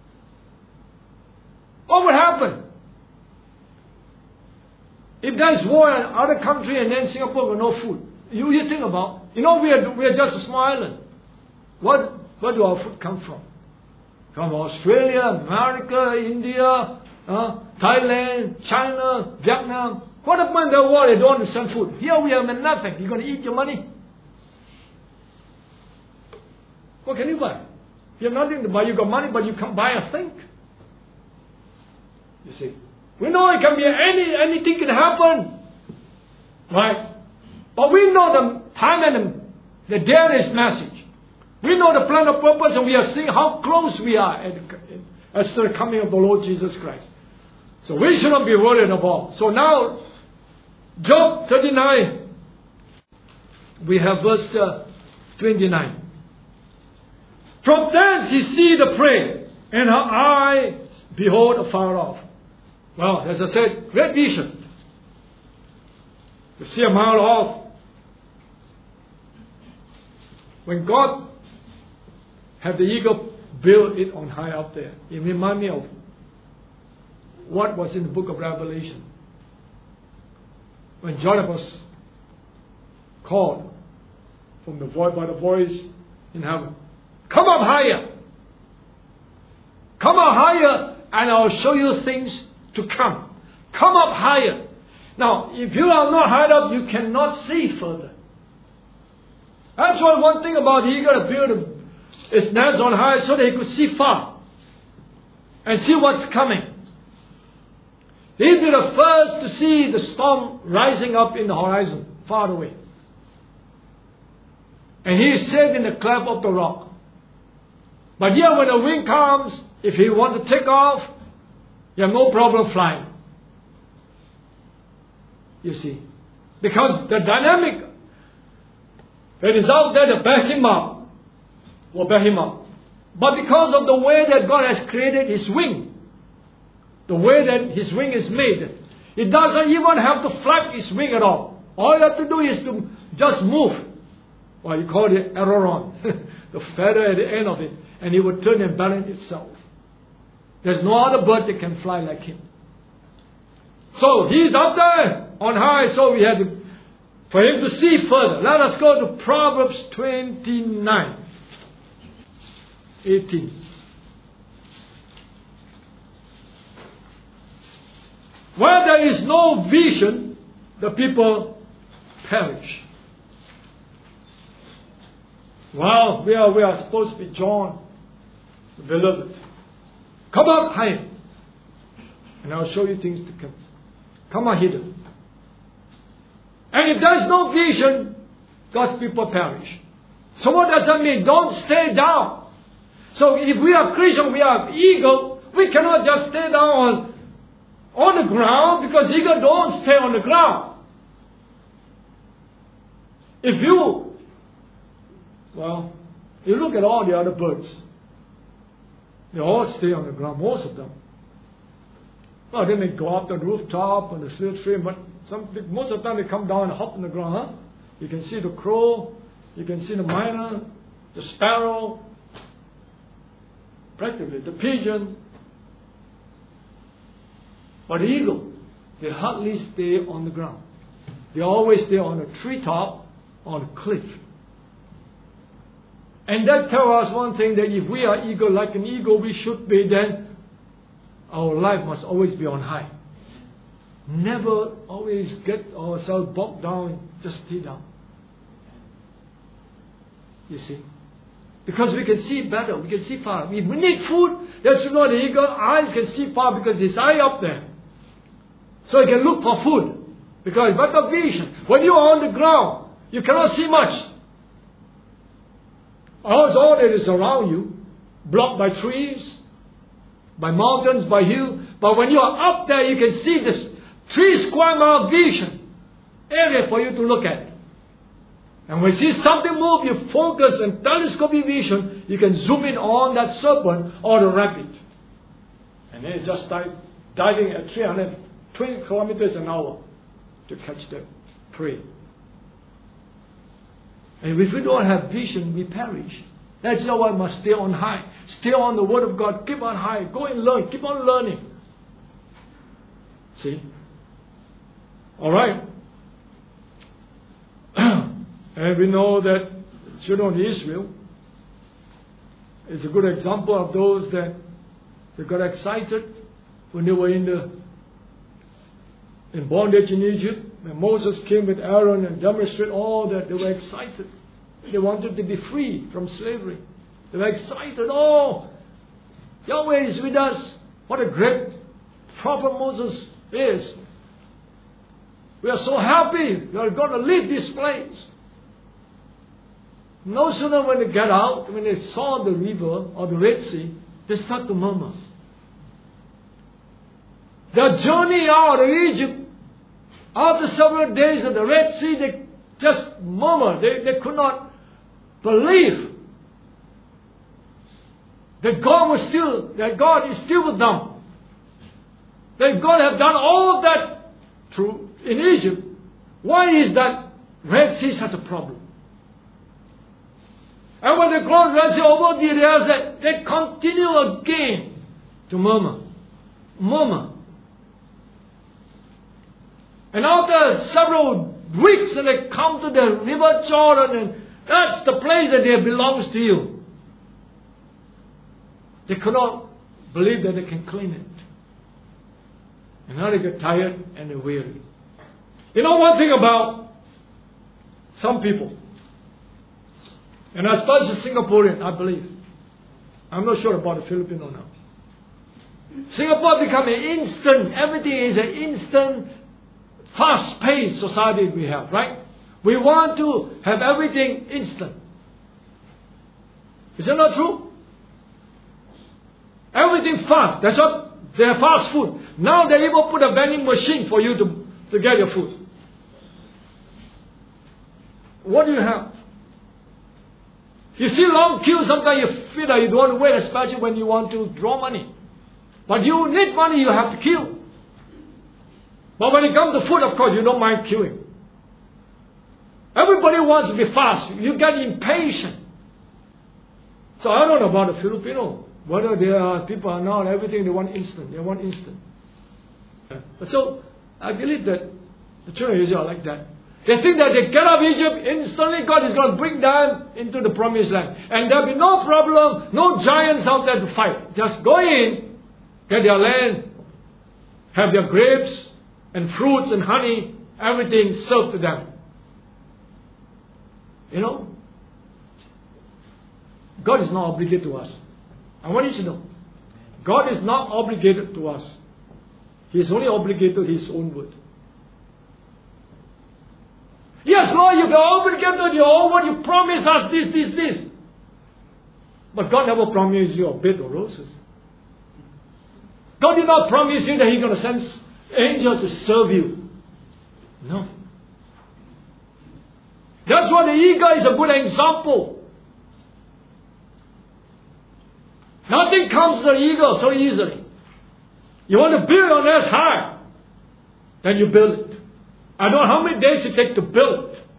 What would happen if there's war in other country and then Singapore with no food? You, you think about, you know, we are, we are just a small island. What, where do our food come from? From Australia, America, India, uh, Thailand, China, Vietnam. What if when they're war, they don't want to send food? Here we have nothing. You're going to eat your money? What can you buy? You have nothing to buy. You got money, but you can't buy a thing. You see, we know it can be any anything can happen, right? But we know the time and the, the dearest message. We know the plan of purpose, and we are seeing how close we are at, as to the coming of the Lord Jesus Christ. So we shouldn't be worried about. So now, Job thirty-nine, we have verse uh, twenty-nine. From thence he see the prey, and her eye behold afar off. Well, as I said, great vision. You see a mile off. When God had the eagle build it on high up there, it reminded me of what was in the book of Revelation. When John was called from the voice by the voice in heaven, come up higher. Come up higher, and I'll show you things to come. Come up higher. Now, if you are not high up, you cannot see further. That's why one thing about the eagle to build its nest on high so that he could see far and see what's coming. He'd be the first to see the storm rising up in the horizon, far away. And he is safe in the cleft of the rock. But here when the wind comes, if he wants to take off, you have no problem flying. You see. Because the dynamic that is out there to back him up will back him up. But because of the way that God has created his wing, the way that his wing is made, it doesn't even have to flap his wing at all. All you have to do is to just move. Well, you call it aileron, the feather at the end of it, and it will turn and balance itself. There's no other bird that can fly like him. So he's up there on high, so we had to, for him to see further. Let us go to Proverbs twenty-nine, eighteen. Where there is no vision, the people perish. Well, we are, we are supposed to be John, the beloved. Come up high, and I'll show you things to come. Come on hidden. And if there is no vision, God's people perish. So what does that mean? Don't stay down. So if we are Christian, we are eagle, we cannot just stay down on, on the ground, because eagle don't stay on the ground. If you, well, you look at all the other birds, they all stay on the ground, most of them. Well, they may go up the rooftop and the slate tree, but some, most of the time they come down and hop on the ground. Huh? You can see the crow, you can see the myna, the sparrow, practically the pigeon. But the eagle, they hardly stay on the ground. They always stay on a treetop, on a cliff. And that tells us one thing, that if we are eagle, like an eagle we should be, then our life must always be on high. Never always get ourselves bogged down, just stay down. You see? Because we can see better, we can see far. If we need food, that's you know the eagle eyes can see far because his eye up there. So he can look for food. Because better vision. When you are on the ground, you cannot see much. All that is around you, blocked by trees, by mountains, by hills. But when you are up there, you can see this three square mile vision area for you to look at. And when you see something move, you focus and telescopic vision, you can zoom in on that serpent or the rabbit. And then you just start diving at three hundred twenty kilometers an hour to catch the prey. And if we don't have vision, we perish. That's why we must stay on high. Stay on the Word of God. Keep on high. Go and learn. Keep on learning. See? Alright. And we know that children of Israel is a good example of those that they got excited when they were in the in bondage in Egypt. When Moses came with Aaron and demonstrated all that, they were excited. They wanted to be free from slavery. They were excited. Oh, Yahweh is with us. What a great prophet Moses is. We are so happy. We are going to leave this place. No sooner when they get out, when they saw the river or the Red Sea, they start to murmur. The journey out of Egypt, after several days of the Red Sea, they just murmured. They, they could not believe that God was still, that God is still with them. That God have done all of that through in Egypt. Why is that Red Sea such a problem? And when they crossed Red Sea over the areas, they continue again to murmur. Murmur. And after several weeks, and they come to the river Jordan, and that's the place that they belongs to you. They could not believe that they can claim it. And now they get tired and they're weary. You know one thing about some people, and especially Singaporean, I believe. I'm not sure about the Filipino now. Singapore become an instant, everything is an instant, fast-paced society we have, right? We want to have everything instant. Is that not true? Everything fast. That's what they have, fast food. Now they even put a vending machine for you to, to get your food. what do you have? You see long queues, sometimes you feel that you don't want to wait, especially when you want to draw money. But you need money, you have to queue. But when it comes to food, of course, you don't mind queuing. Everybody wants to be fast. You get impatient. So I don't know about the Filipino, whether they are people are not, everything they want instant. They want instant. So I believe that the children of Israel are like that. They think that they get out of Egypt, instantly God is going to bring them into the promised land. And there'll be no problem, no giants out there to fight. Just go in, get their land, have their grapes and fruits and honey, everything served to them. You know, God is not obligated to us. I want you to know, God is not obligated to us. He is only obligated to His own word. Yes, Lord, you are obligated to your own word. You promise us this, this, this. But God never promised you a bed of roses. God did not promise you that He's going to send angels to serve you. No. That's why the eagle is a good example. Nothing comes to the eagle so easily. You want to build your nest high, then you build it. I don't know how many days it takes to build it.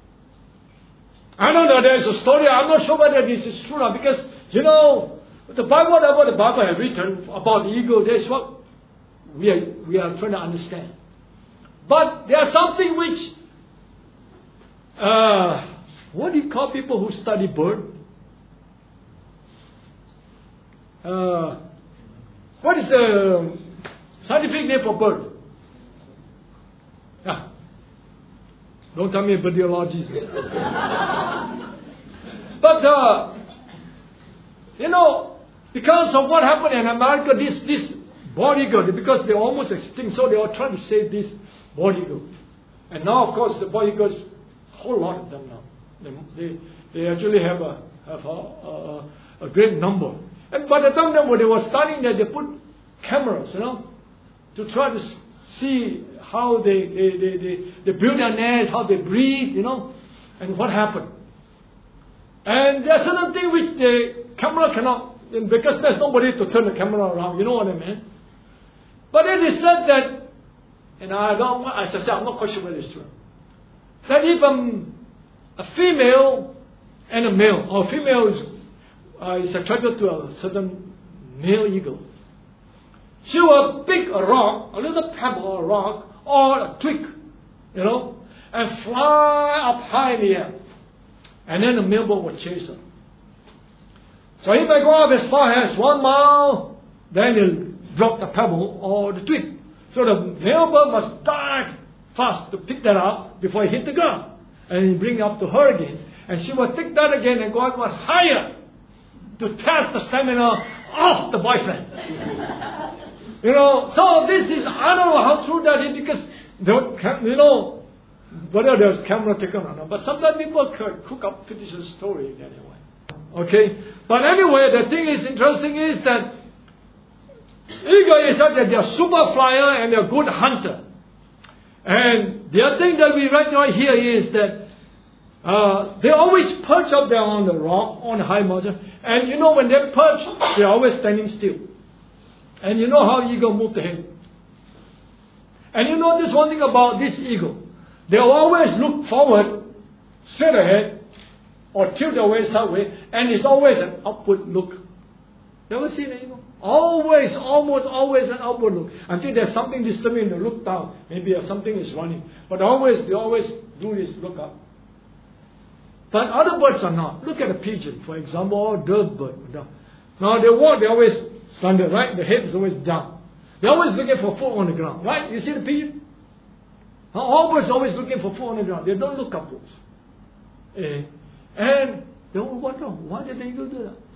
I know that there's a story, I'm not sure whether this is true or not, because, you know, the Bible, whatever the Bible has written about the eagle, that's what we are, we are trying to understand. But there's something which, uh, what do you call people who study bird? Uh, what is the scientific name for bird? Yeah. Don't tell me birdology. But, uh, you know, because of what happened in America, this, this bald eagle, because they're almost extinct, so they are trying to save this bald eagle. And now, of course, the bald eagles, a whole lot of them now. They, they, they actually have a, have a, a, a great number. And by the time when they were starting there, they put cameras, you know, to try to see how they, they, they, they, they build their nest, how they breed, you know, and what happened. And there are certain things which the camera cannot, because there's nobody to turn the camera around, you know what I mean? But then they said that, and I don't, as I said, I'm not quite sure whether it's true, that if um, a female and a male, or female is, uh, is attracted to a certain male eagle, she will pick a rock, a little pebble or a rock, or a twig, you know, and fly up high in the air. And then the male bird will chase her. So if I go up as far as one mile, then he'll drop the pebble or the twig. So the male bird must dive fast to pick that up before he hit the ground. And he bring it up to her again. And she will take that again and go up one higher to test the stamina of the boyfriend. You know, so this is, I don't know how true that is, because, you know, whether there's camera taken or not. But sometimes people cook up fictitious story anyway. Okay? But anyway, the thing is interesting is that eagle is such that they're super flyer and they're good hunter. And the other thing that we read right here is that uh, they always perch up there on the rock, on the high mountain. And you know, when they perch, they're always standing still. And you know how eagle move the head. And you know this one thing about this eagle. They always look forward, straight ahead, or tilt away sideways, and it's always an upward look. You ever seen an eagle? Always, almost always an upward look. Until there's something disturbing, they look down. Maybe something is running. But always, they always do this, look up. But other birds are not. Look at a pigeon, for example, or dove bird. Now they walk, they always slanted, right? The head is always down. They're always looking for food on the ground, right? You see the pigeon? All birds are always looking for food on the ground. They don't look upwards. Eh? And they will wonder, why did the eagle do that?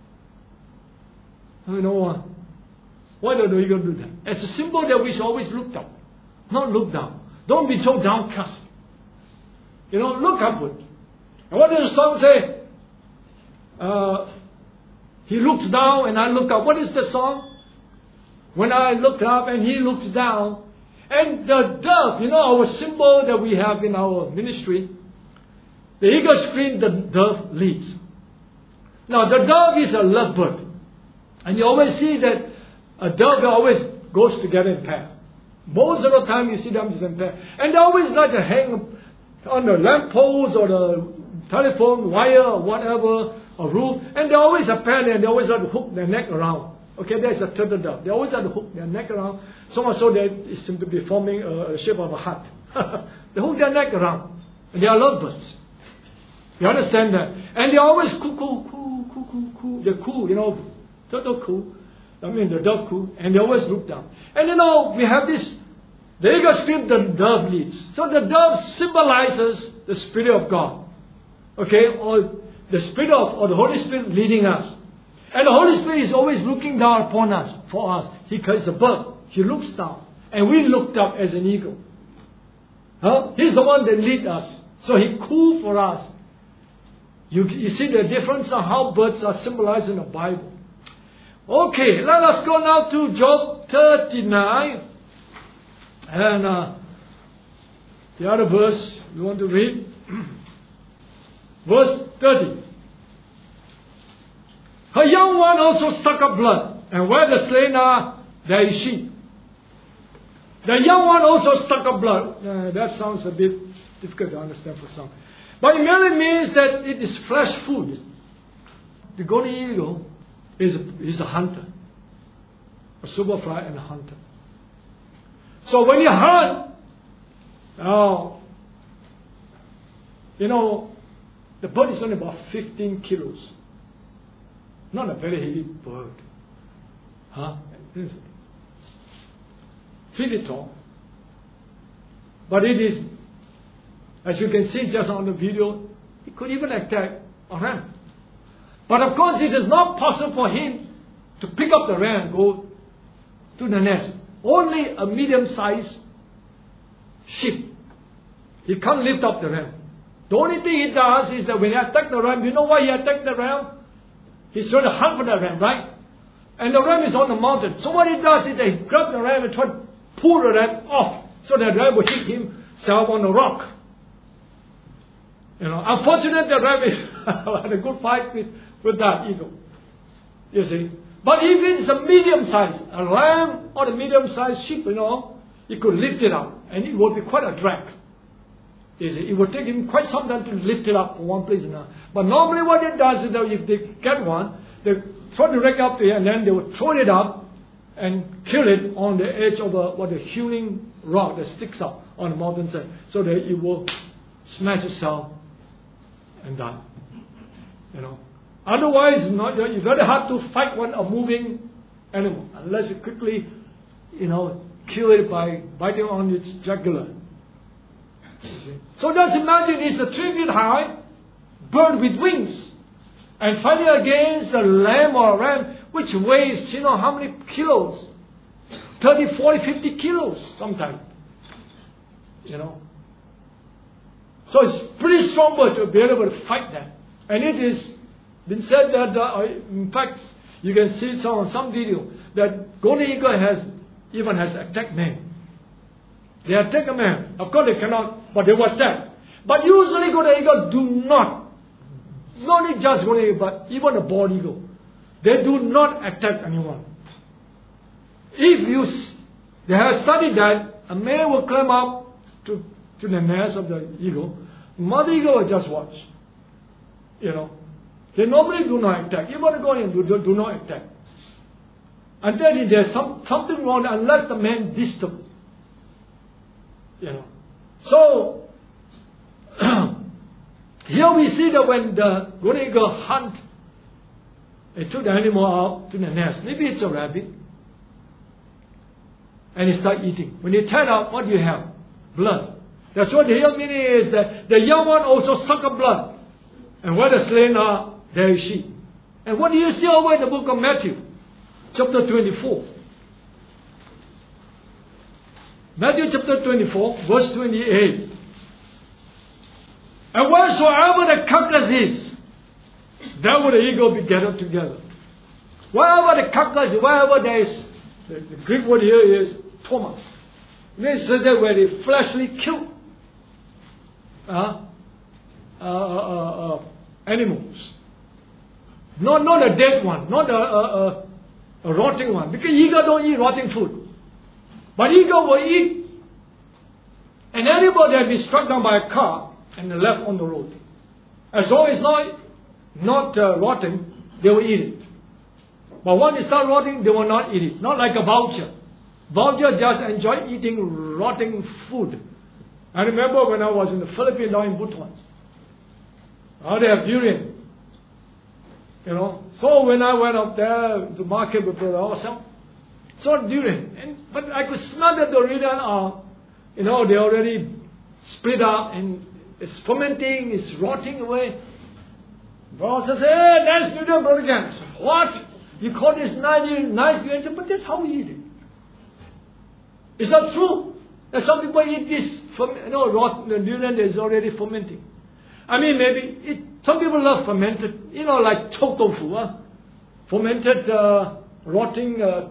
I know why. Why did the eagle do that? It's a symbol that we should always look up, not look down. Don't be so downcast. You know, look upward. And what does the song say? Uh, he looks down and I look up. What is the song? When I look up and he looks down. And the dove, you know, our symbol that we have in our ministry, The eagle screams, the dove leads. Now, the dove is a lovebird. And you always see that a dove always goes together in pair. Most of the time you see them in pair. And they always like to hang on the lamppost or the telephone wire or whatever, or roof. And they always are paired and they always like to hook their neck around. Okay, there's a turtle dove. They always like to hook their neck around. So much so that it seems to be forming a, a shape of a heart. They hook their neck around. And they are lovebirds. You understand that? And they always coo, coo, coo, coo, coo, coo. They're cool, you know, turtle coo. I mean, the dove coo. And they always look down. And you know, we have this, the eagle screams, the dove leads. So the dove symbolizes the Spirit of God. Okay, or the Spirit of, or the Holy Spirit leading us. And the Holy Spirit is always looking down upon us, for us. He is a bird. He looks down. And we looked up as an eagle. Huh? He's the one that leads us. So He coo for us. You, you see the difference of how birds are symbolized in the Bible. Okay, let us go now to Job thirty-nine. And uh, the other verse you want to read. Verse thirty. Her young one also suck up blood, and where the slain are, there is she. The young one also suck up blood. Uh, that sounds a bit difficult to understand for some. But it merely means that it is flesh food. The golden eagle is, is a hunter. A superfly and a hunter. So when you hunt, now, you know, the bird is only about fifteen kilos. Not a very heavy bird. Huh? Three feet tall. But it is, as you can see just on the video, it could even attack a ram. But of course it is not possible for him to pick up the ram and go to the nest. Only a medium-sized sheep. He can't lift up the ram. The only thing he does is that when he attacks the ram, you know why he attacked the ram? He's trying to hunt for the ram, right? And the ram is on the mountain. So what he does is that he grabs the ram and tries to pull the ram off so that the ram will hit himself on the rock. You know, unfortunately the ram is had a good fight with, with that eagle. You see. But if it's a medium size, a ram or a medium sized sheep, you know, he could lift it up and it would be quite a drag. You see, it would take him quite some time to lift it up from one place to another. But normally what it does is that if they get one, they try to rake up there and then they would throw it up and kill it on the edge of a, what a hewing rock that sticks up on the mountainside so that it will smash itself and die. You know. Otherwise, it's, not, it's very hard to fight one a moving animal unless you quickly, you know, kill it by biting on its jugular. You see. So just imagine it's a three feet high bird with wings and fighting against a lamb or a ram which weighs, you know, how many kilos? thirty, forty, fifty kilos sometimes. You know. So it's pretty strong bird to be able to fight that. And it is been said that, uh, in fact, you can see some on some video that golden eagle has even has attacked men. They attack a man. Of course they cannot, but they will attack. But usually golden eagle do not. Not only just golden eagle, but even a bald eagle. They do not attack anyone. If you, they have studied that, a male will climb up to, to the nest of the eagle. Mother eagle will just watch. You know. They normally do not attack. Even the golden eagle do, do not attack. Until there's some, something wrong unless the man disturbs. You know. So, here we see that when the golden eagle hunt, it took the animal out to the nest. Maybe it's a rabbit. And he start eating. When they turn out, what do you have? Blood. That's what the real meaning is, that the young one also suck up blood. And where the slain are, there is she. And what do you see over in the book of Matthew? Chapter twenty-four. Matthew chapter twenty-four, verse twenty-eight. And wheresoever the carcass is, there will the eagle be gathered together. Wherever the carcass is, wherever there is, the, the Greek word here is toma. It means that where the fleshly killed. Uh, uh, uh, uh, animals. Not, not a dead one, not a, a, a, a rotting one. Because eagle don't eat rotting food. But eagle will eat an animal that has been struck down by a car and left on the road. As long as it's not, not uh, rotting, they will eat it. But when it starts rotting, they will not eat it. Not like a vulture. Vulture just enjoy eating rotting food. I remember when I was in the Philippines, now in Butuan. How they have durian. You know. So when I went up there to market with Brother Awesome, saw durian. And, but I could smell that the durian are, you know, they already split up and it's fermenting, it's rotting away. Brother says, hey, nice durian, Brother James. What? You call this nice durian? But that's how we eat it. It's not true that some people eat this, you know, rot, the durian is already fermenting. I mean, maybe it, some people love fermented, you know, like chou tofu, huh? Fermented, uh, rotting uh,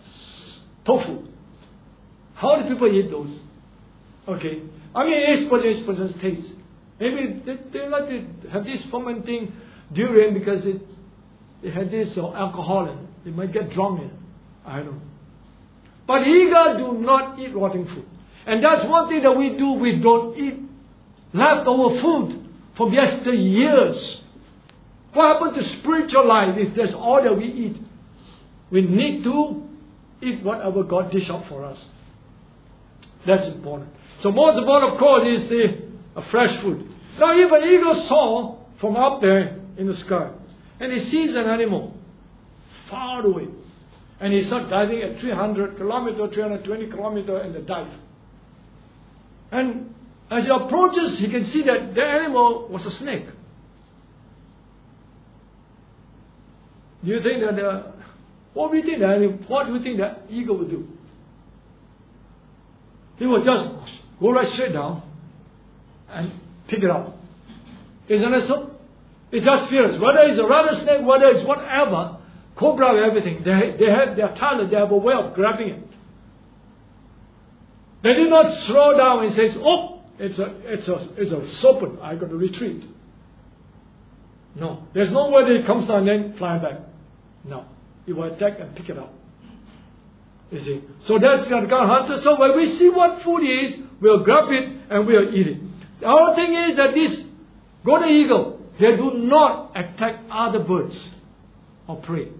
tofu. How do people eat those? Okay, I mean, each person, each person's taste. Maybe they, they like to have this fermenting durian because it, it had this uh, alcohol in it. They might get drunk in it. I don't know. But eagle do not eat rotting food. And that's one thing that we do. We don't eat leftover food from yesteryears. What happened to spiritual life if that's all that we eat? We need to eat whatever God dish up for us. That's important. So most important, of course, is the uh, fresh food. Now if an eagle saw from up there in the sky, and he sees an animal far away, and he starts diving at three hundred kilometers, three hundred twenty kilometers in the dive. And as he approaches, he can see that the animal was a snake. Do you think that the, what do you think that what do you think that eagle would do? He will just go right straight down and pick it up. Isn't it so? It's just fierce. Whether it's a rattlesnake, whether it's whatever, cobra, everything, they, they have their talent, they have a way of grabbing it. They did not slow down and say, oh, it's a, it's a, it's a serpent, I got to retreat. No. There's no way that it comes down and then fly back. No. It will attack and pick it up. You see. So that's the kind of hunter. So when we see what food is, we'll grab it and we'll eat it. The other thing is that this golden eagle, they do not attack other birds or prey.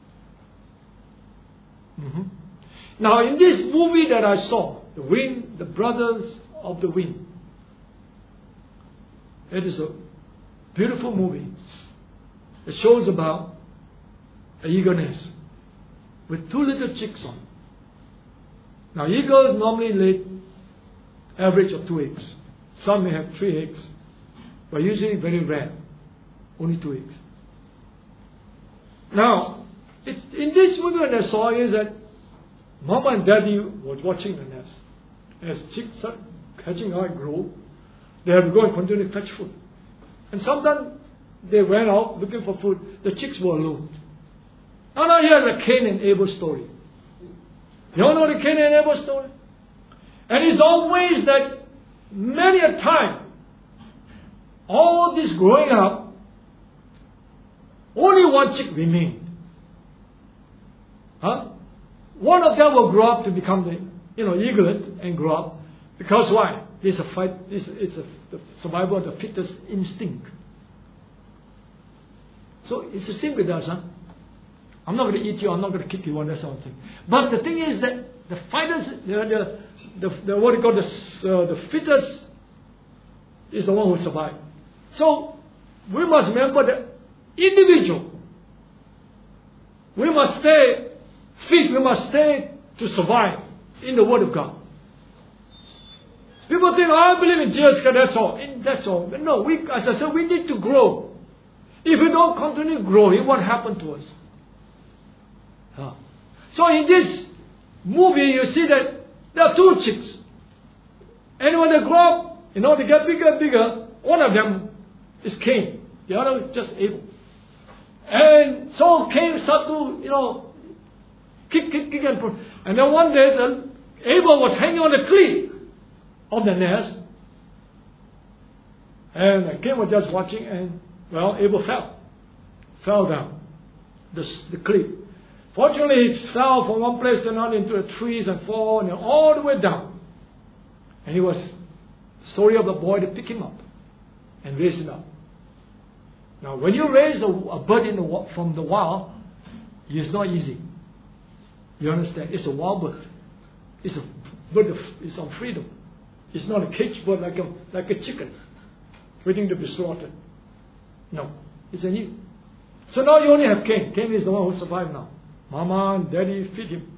Mm-hmm. Now in this movie that I saw, The Wind, The Brothers of the Wind, it is a beautiful movie. It shows about an eagle nest with two little chicks on. Now eagles normally lay average of two eggs. Some may have three eggs, but usually very rare, only two eggs. Now, it, in this movie what I saw is that Mama and Daddy was watching the nest. As chicks are hatching out and grow, they have to go and continue to fetch food. And sometimes they went out looking for food. The chicks were alone. Now, now here's the Cain and Abel story. You all know the Cain and Abel story? And it's always that many a time, all this growing up, only one chick remained. Huh? One of them will grow up to become the, you know, eaglet and grow up. Because why? It's a fight. It's, it's a the survival of the fittest instinct. So it's the same with us, huh? I'm not going to eat you. I'm not going to kick you. All that sort of thing. But the thing is that the fighters, the the, the, the what you call the uh, the fittest is the one who survives. So we must remember the individual. We must stay fit. We must stay to survive in the Word of God. People think, oh, I believe in Jesus Christ, that's all. And that's all. But no, we, as I said, we need to grow. If we don't continue growing, what happened to us? Huh. So in this movie, you see that there are two chicks. And when they grow up, you know, they get bigger and bigger. One of them is Cain. The other is just Abel. And so Cain started to, you know, kick, kick, kick. And, and then one day, the, Abel was hanging on the tree of the nest. And Cain was just watching, and, well, Abel fell. Fell down the, the cliff. Fortunately, he fell from one place to another into the trees and fall and all the way down. And he was sorry of the boy to pick him up and raise him up. Now, when you raise a, a bird in the, from the wild, it's not easy. You understand? It's a wild bird. It's a bird of, it's on freedom. It's not a caged bird like a, like a chicken waiting to be slaughtered. No, it's a new. So now you only have Cain. Cain is the one who survived now. Mama and daddy feed him.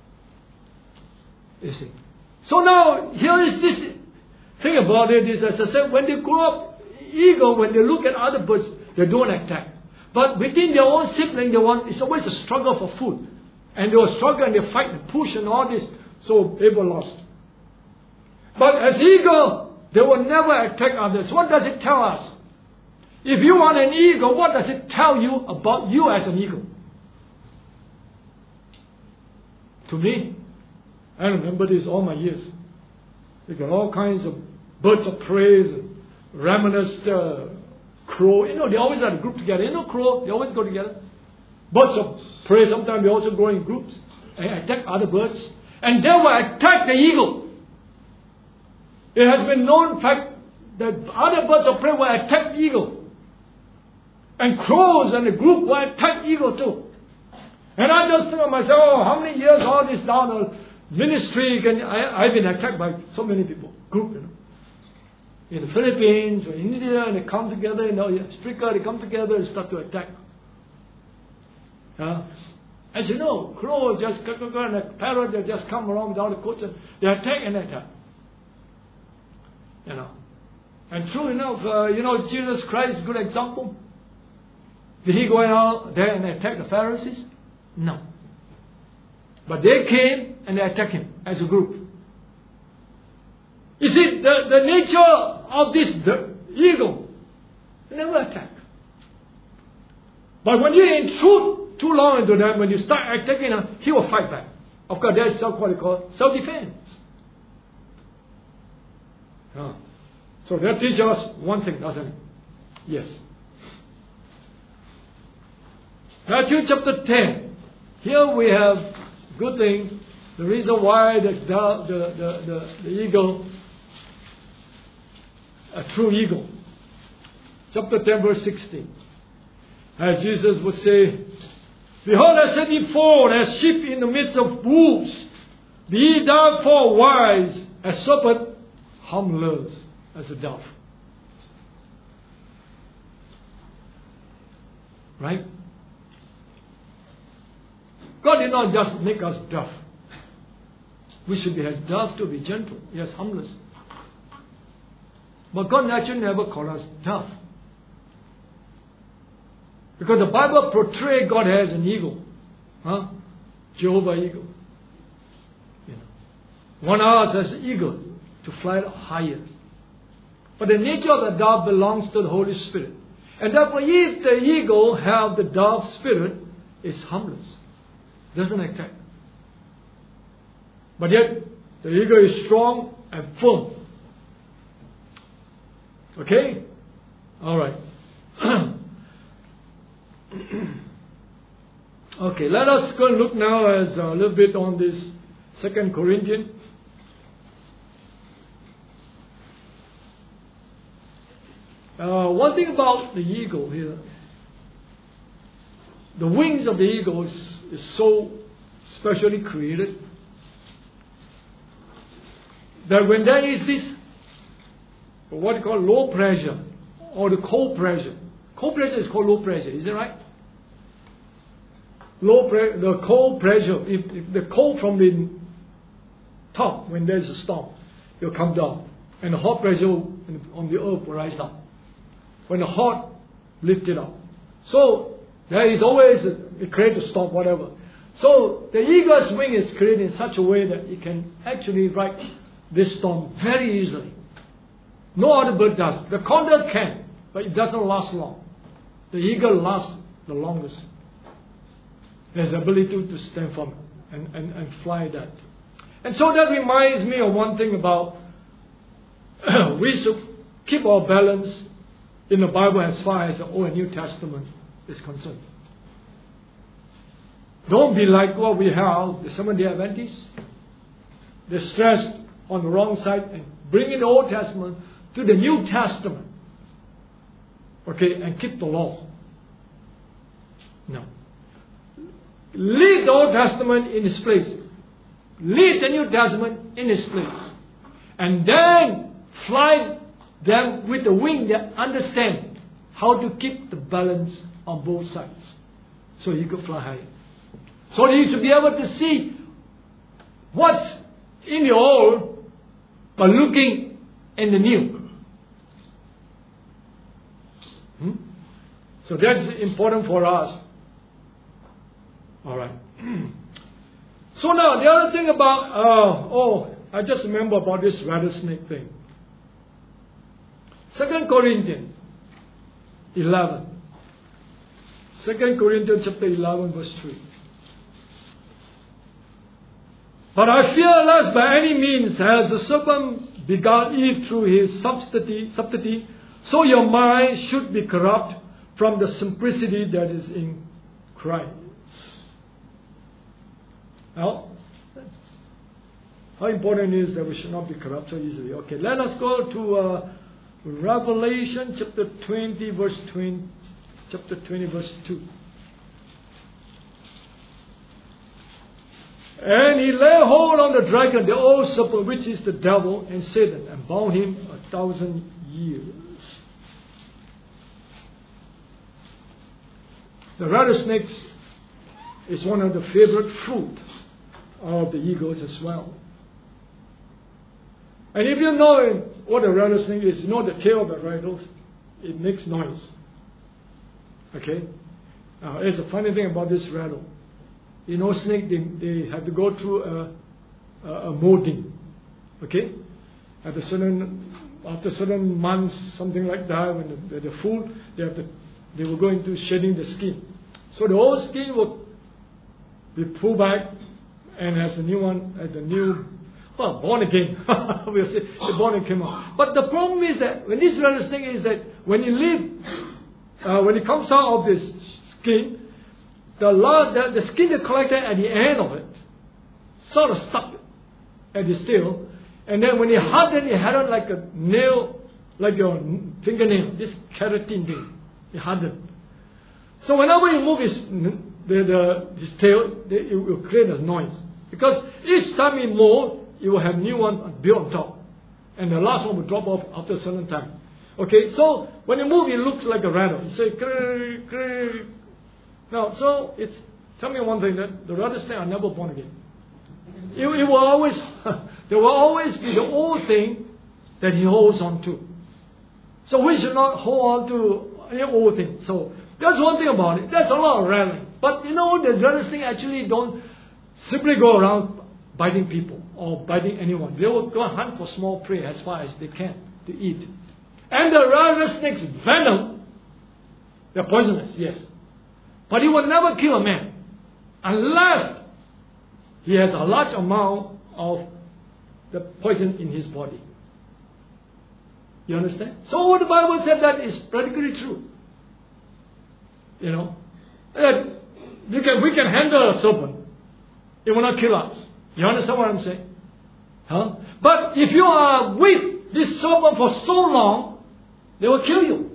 You see. So now, here is this thing about it is, as I said, when they grow up, eagle, when they look at other birds, they don't attack. But within their own sibling, they want, it's always a struggle for food. And they will struggle and they fight and push and all this. So Abel lost. But as eagle, they will never attack others. What does it tell us? If you are an eagle, what does it tell you about you as an eagle? To me, I remember this all my years. You got all kinds of birds of prey, ravenous uh, crow. You know, they always are grouped together. You know, crow, they always go together. Birds of prey, sometimes they also grow in groups and attack other birds. And they will attack the eagle. It has been known, in fact, that other birds of prey will attack the eagle. And crows and the group will attack eagle too. And I just think of myself, oh, how many years all this down the ministry, can, I, I've been attacked by so many people, group, you know. In the Philippines or India, and they come together, you know, Africa, they come together and start to attack. Uh, as you know, crow just, and a parrot, they just come along without a coat, and they attack and attack. You know. And true enough, uh, you know, Jesus Christ is a good example. Did he go out there and attack the Pharisees? No. But they came and they attacked him as a group. You see, the, the nature of this the eagle, they never attack. But when you intrude too long into them, when you start attacking them, he will fight back. Of course, that's what they call self-defense. Huh. So that teaches us one thing, doesn't it? Yes. Matthew chapter ten. Here we have good thing. The reason why the the the the, the eagle, a true eagle. Chapter ten, verse sixteen. As Jesus would say, "Behold, I set you forth as sheep in the midst of wolves. Be ye therefore wise as serpent, harmless as a dove." Right? God did not just make us dove. We should be as dove to be gentle, yes, harmless. But God naturally never called us dove. Because the Bible portrays God as an eagle. Huh? Jehovah eagle. You know. One us as an eagle to fly higher. But the nature of the dove belongs to the Holy Spirit. And therefore, if the eagle have the dove spirit, it's harmless. Doesn't attack. But yet, the eagle is strong and firm. Okay? Alright. Okay, let us go and look now as a little bit on this Second Corinthians. Uh, one thing about the eagle here, the wings of the eagle is, is so specially created that when there is this, what you call low pressure, or the cold pressure, cold pressure is called low pressure, is it right? Low pre- the cold pressure, if, if the cold from the top, when there's a storm, it will come down, and the hot pressure on the earth will rise up. When the hot, lift it up. So there is always a, it creates a storm, whatever. So the eagle's wing is created in such a way that it can actually ride this storm very easily. No other bird does. The condor can, but it doesn't last long. The eagle lasts the longest. There's the ability to, to stand firm and, and, and fly that. And so that reminds me of one thing about we should keep our balance in the Bible as far as the Old and New Testament is concerned. Don't be like what we have, the Seventh-day Adventists. They stress on the wrong side and bring in the Old Testament to the New Testament. Okay, and keep the law. No. Leave the Old Testament in its place. Leave the New Testament in its place. And then fly them with the wing that understand how to keep the balance on both sides. So you could fly higher. So you should be able to see what's in the old, but looking in the new. Hmm? So that's important for us. All right. So now the other thing about, uh, oh, I just remember about this rattlesnake thing. Second Corinthians eleven. Second Corinthians chapter eleven verse three. But I fear lest by any means, as the serpent beguiled Eve through his subtlety, subtlety, so your mind should be corrupt from the simplicity that is in Christ. Now, how important it is that we should not be corrupt so easily. Okay, let us go to uh, Revelation chapter twenty, verse twenty, chapter twenty, verse two. And he laid hold on the dragon, the old serpent, which is the devil and Satan, and bound him a thousand years. The rattlesnake is one of the favorite fruit of the eagles as well. And if you know what a rattlesnake is, you know the tail that rattles, it makes noise. Okay? Uh, there's a funny thing about this rattle. You know, snake, they, they have to go through a, a, a molding. Okay? At a certain, after certain months, something like that, when the, the, the full, they have to, they will go into shedding the skin. So the old skin will be pulled back, and as a new one, as the new, well, born again. We'll say the born again came out. But the problem is that when this rattlesnake is that when you live, uh, when it comes out of this skin, the, the, the skin is collected at the end of it, sort of stuck at the tail, and then when it hardened, it hardened like a nail, like your fingernail, this keratin thing, it hardened. So whenever you move his, the, the, his tail, it will create a noise. Because each time it moves, it will have new one built on top. And the last one will drop off after a certain time. Okay, so when you move, it looks like a rattle. You say, krr, krr. Now, so it's, tell me one thing, that the rattlesnake are never born again. It, it will always, there will always be the old thing that he holds on to. So we should not hold on to any old thing. So that's one thing about it. There's a lot of rattling. But you know, the rattlesnake actually don't simply go around biting people or biting anyone. They will go hunt for small prey as far as they can to eat. And the rattlesnake's venom, they're poisonous, yes. But he will never kill a man unless he has a large amount of the poison in his body. You understand? So what the Bible said that is practically true. You know, that you can, we can handle a serpent. It will not kill us. You understand what I'm saying? Huh? But if you are with this serpent for so long, they will kill you.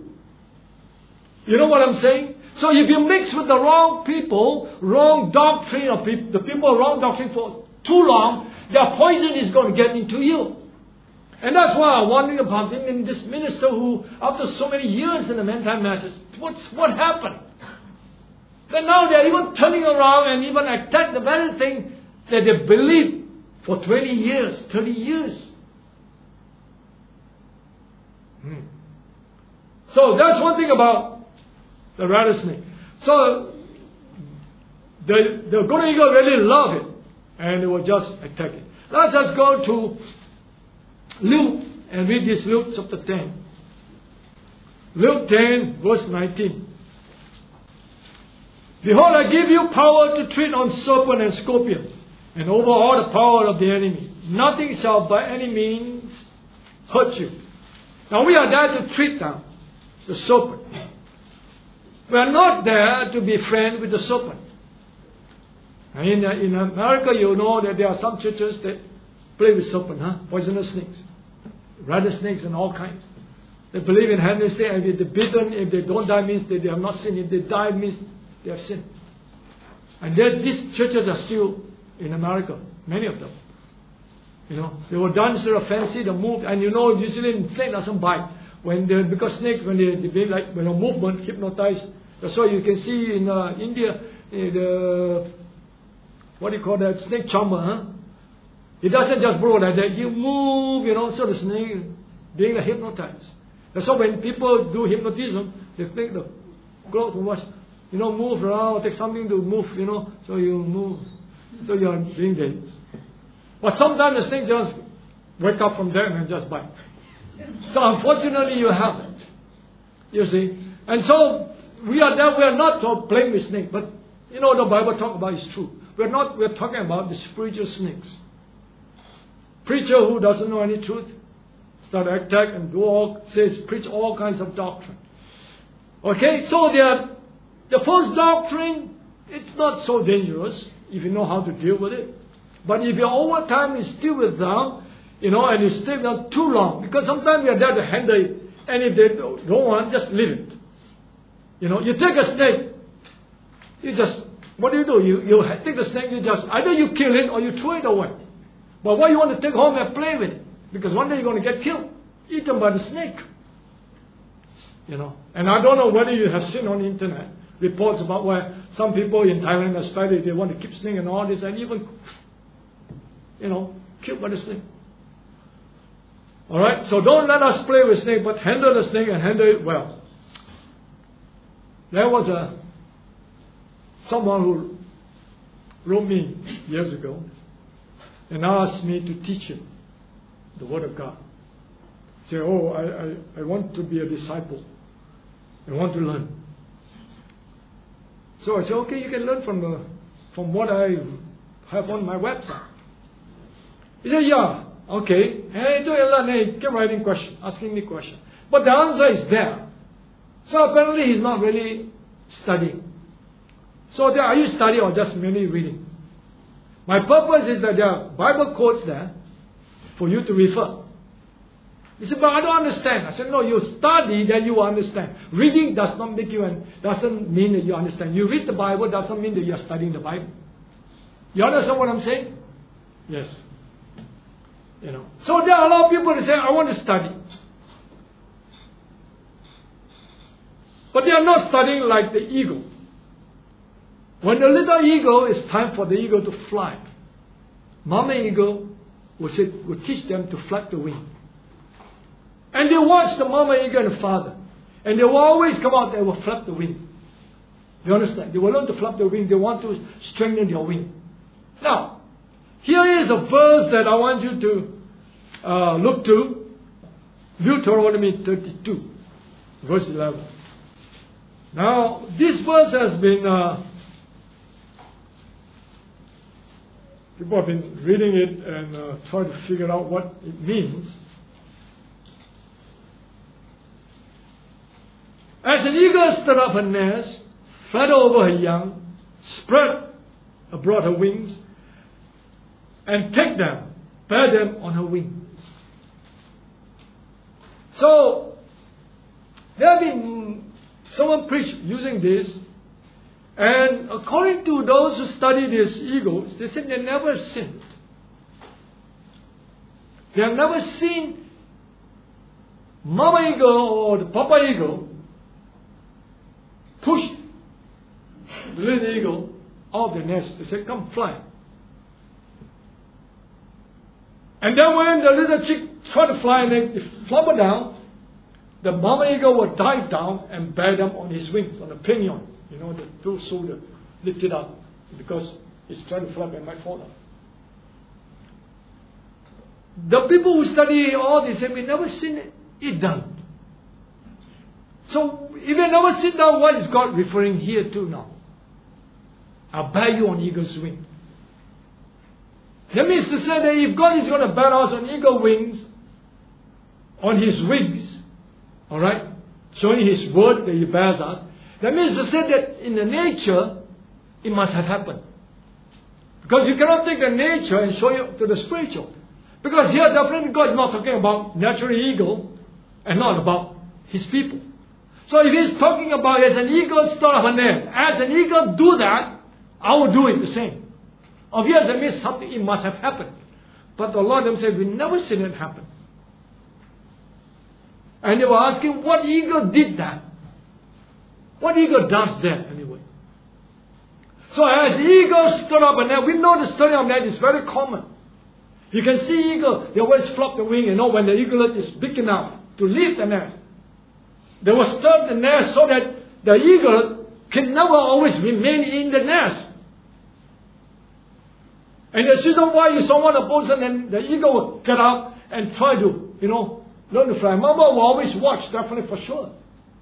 You know what I'm saying? So if you mix with the wrong people, wrong doctrine of people, the people wrong doctrine for too long, their poison is going to get into you. And that's why I'm wondering about him in this minister who, after so many years in the end-time message, what's what happened? Then now they're even turning around and even attack the very thing that they believed for twenty years, thirty years. Hmm. So that's one thing about the rattlesnake. So the, the golden eagle really love it, and they will just attack it. Let's just go to Luke and read this, Luke chapter ten. Luke ten, verse nineteen. Behold, I give you power to tread on serpent and scorpion, and over all the power of the enemy. Nothing shall by any means hurt you. Now we are there to treat them, the serpent. We are not there to be friends with the serpent. And in, uh, in America, you know that there are some churches that play with serpent, huh? Poisonous snakes, rattlesnakes and all kinds. They believe in handling snakes, and if they're bitten, if they don't die means that they have not sinned. If they die means they have sinned. And then these churches are still in America, many of them. You know, they were done sort of fancy, they moved, and you know, usually snake doesn't bite. When they, because snakes, when they, they like, when a movement hypnotized, that's why you can see in uh, India, uh, the, what do you call that, snake charmer, huh? It doesn't just blow like that, you move, you know, so the snake being hypnotized. That's why when people do hypnotism, they take the cloth and watch, you know, move around, take something to move, you know, so you move, so you are doing this. But sometimes the snake just wake up from there and just bite. So unfortunately you have it. You see. And so we are there, we are not playing with snakes, but you know the Bible talk about is true. We're not we're talking about the spiritual snakes. Preacher who doesn't know any truth, start to attack and do all says preach all kinds of doctrine. Okay, so they are, the false doctrine, it's not so dangerous if you know how to deal with it. But if your over time is still with them, you know, and you stay with them too long, because sometimes we are there to handle it, and if they don't want, just leave it. You know, you take a snake, you just, what do you do? You, you take the snake, you just, either you kill it or you throw it away. But why you want to take home and play with it? Because one day you're going to get killed, eaten by the snake. You know, and I don't know whether you have seen on the internet reports about where some people in Thailand, especially, they want to keep snake and all this, and even, you know, killed by the snake. Alright, so don't let us play with snake, but handle the snake and handle it well. There was a someone who wrote me years ago and asked me to teach him the Word of God. He said, oh, I, I, I want to be a disciple. I want to learn. So I said, okay, you can learn from the from what I have on my website. He said, yeah, okay. Hey, do you learn? Hey, keep writing question, asking me question. But the answer is there. So apparently he's not really studying. So there, are you studying or just merely reading? My purpose is that there are Bible quotes there for you to refer. He said, but I don't understand. I said, no, you study, then you will understand. Reading does not make you, and doesn't mean that you understand. You read the Bible doesn't mean that you are studying the Bible. You understand what I'm saying? Yes. You know. So there are a lot of people that say, I want to study. But they are not studying like the eagle. When the little eagle, it's time for the eagle to fly. Mama eagle will, say, will teach them to flap the wing. And they watch the mama eagle and the father. And they will always come out and will flap the wing. You understand? They will learn to flap the wing. They want to strengthen their wing. Now, here is a verse that I want you to uh, look to. Deuteronomy thirty-two, verse eleven. Now, this verse has been, uh, people have been reading it and uh, trying to figure out what it means. As an eagle stirred up her nest, fled over her young, spread abroad her wings, and take them, bear them on her wings. So, there have been someone preached using this, and according to those who study these eagles, they said they never sinned. They have never seen Mama eagle or the Papa eagle push the little eagle out of the nest. They said, come fly. And then when the little chick tried to fly and they flopper down, the mama eagle will dive down and bear them on his wings, on the pinion. You know, the two shoulder lifted up because it's trying to flap and might fall down. The people who study all this say, we never seen it, it done. So, if you never sit down, what is God referring here to now? I'll bear you on eagle's wing. That means to say that if God is going to bear us on eagle wings, on his wings, All right? Showing His word that He bears us. That means to say that in the nature, it must have happened. Because you cannot take the nature and show it to the spiritual. Because here definitely God is not talking about natural eagle and not about His people. So if He's talking about as an eagle stir up a nest, as an eagle do that, I will do it the same. Obviously, that means something, it must have happened. But the Lord Himself, we never seen it happen. And they were asking, what eagle did that? What eagle does that anyway? So as eagles stir up a nest, we know the stirring of a nest is very common. You can see eagle, they always flop the wing, you know, when the eaglet is big enough to leave the nest. They will stir the nest so that the eagle can never always remain in the nest. And the reason why you saw one person and the eagle will get up and try to, you know, learn to fly. Mama will always watch, definitely for sure.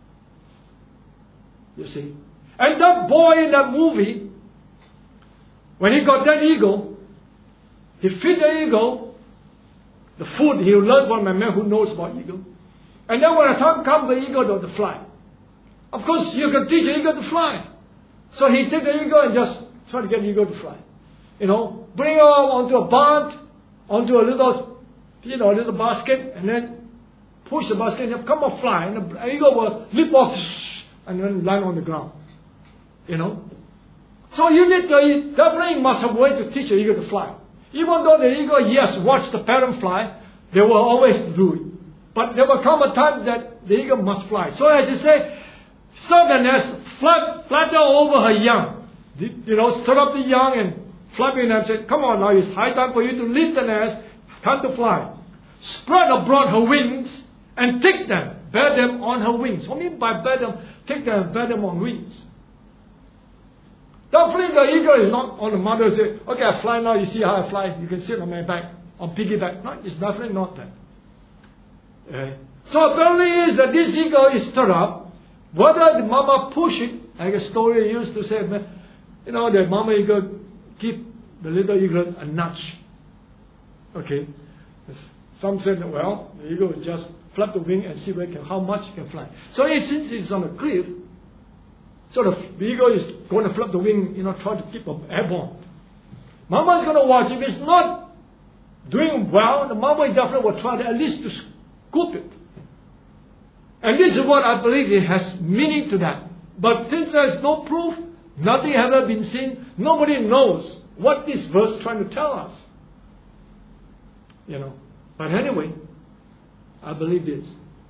You see. And that boy in that movie, when he got that eagle, he feed the eagle the food he learned from a man who knows about eagle. And then when the time comes, the eagle to fly. Of course, you can teach the eagle to fly. So he take the eagle and just try to get the eagle to fly. You know, bring her onto a barn, onto a little, you know, a little basket, and then push the basket and come on, fly. And the eagle will leap off and then land on the ground. You know. So you need to, definitely must have a way to teach the eagle to fly. Even though the eagle, yes, watch the parent fly, they will always do it. But there will come a time that the eagle must fly. So as you say, stir the nest, flat, flatter over her young. You know, stir up the young and flap it and say, come on now, it's high time for you to leave the nest, time to fly. Spread abroad her wings and take them, bear them on her wings. What do you mean by bear them? Take them and bear them on wings. Definitely the eagle is not on the mother say, okay, I fly now, you see how I fly, you can sit on my back, on piggyback. No, it's definitely not that. Okay. So apparently is that this eagle is stirred up, whether the mama push it, like a story used to say, you know, the mama eagle give the little eagle a nudge. Okay. Some said, well, the eagle will just flap the wing and see where can, how much it can fly. So it, since it's on a cliff, so the, the eagle is going to flap the wing, you know, try to keep them airborne. Mama is going to watch. If it's not doing well, the mama definitely will try to at least to scoop it. And this is what I believe it has meaning to that. But since there is no proof, nothing has ever been seen, nobody knows what this verse is trying to tell us. You know. But anyway, I believe this.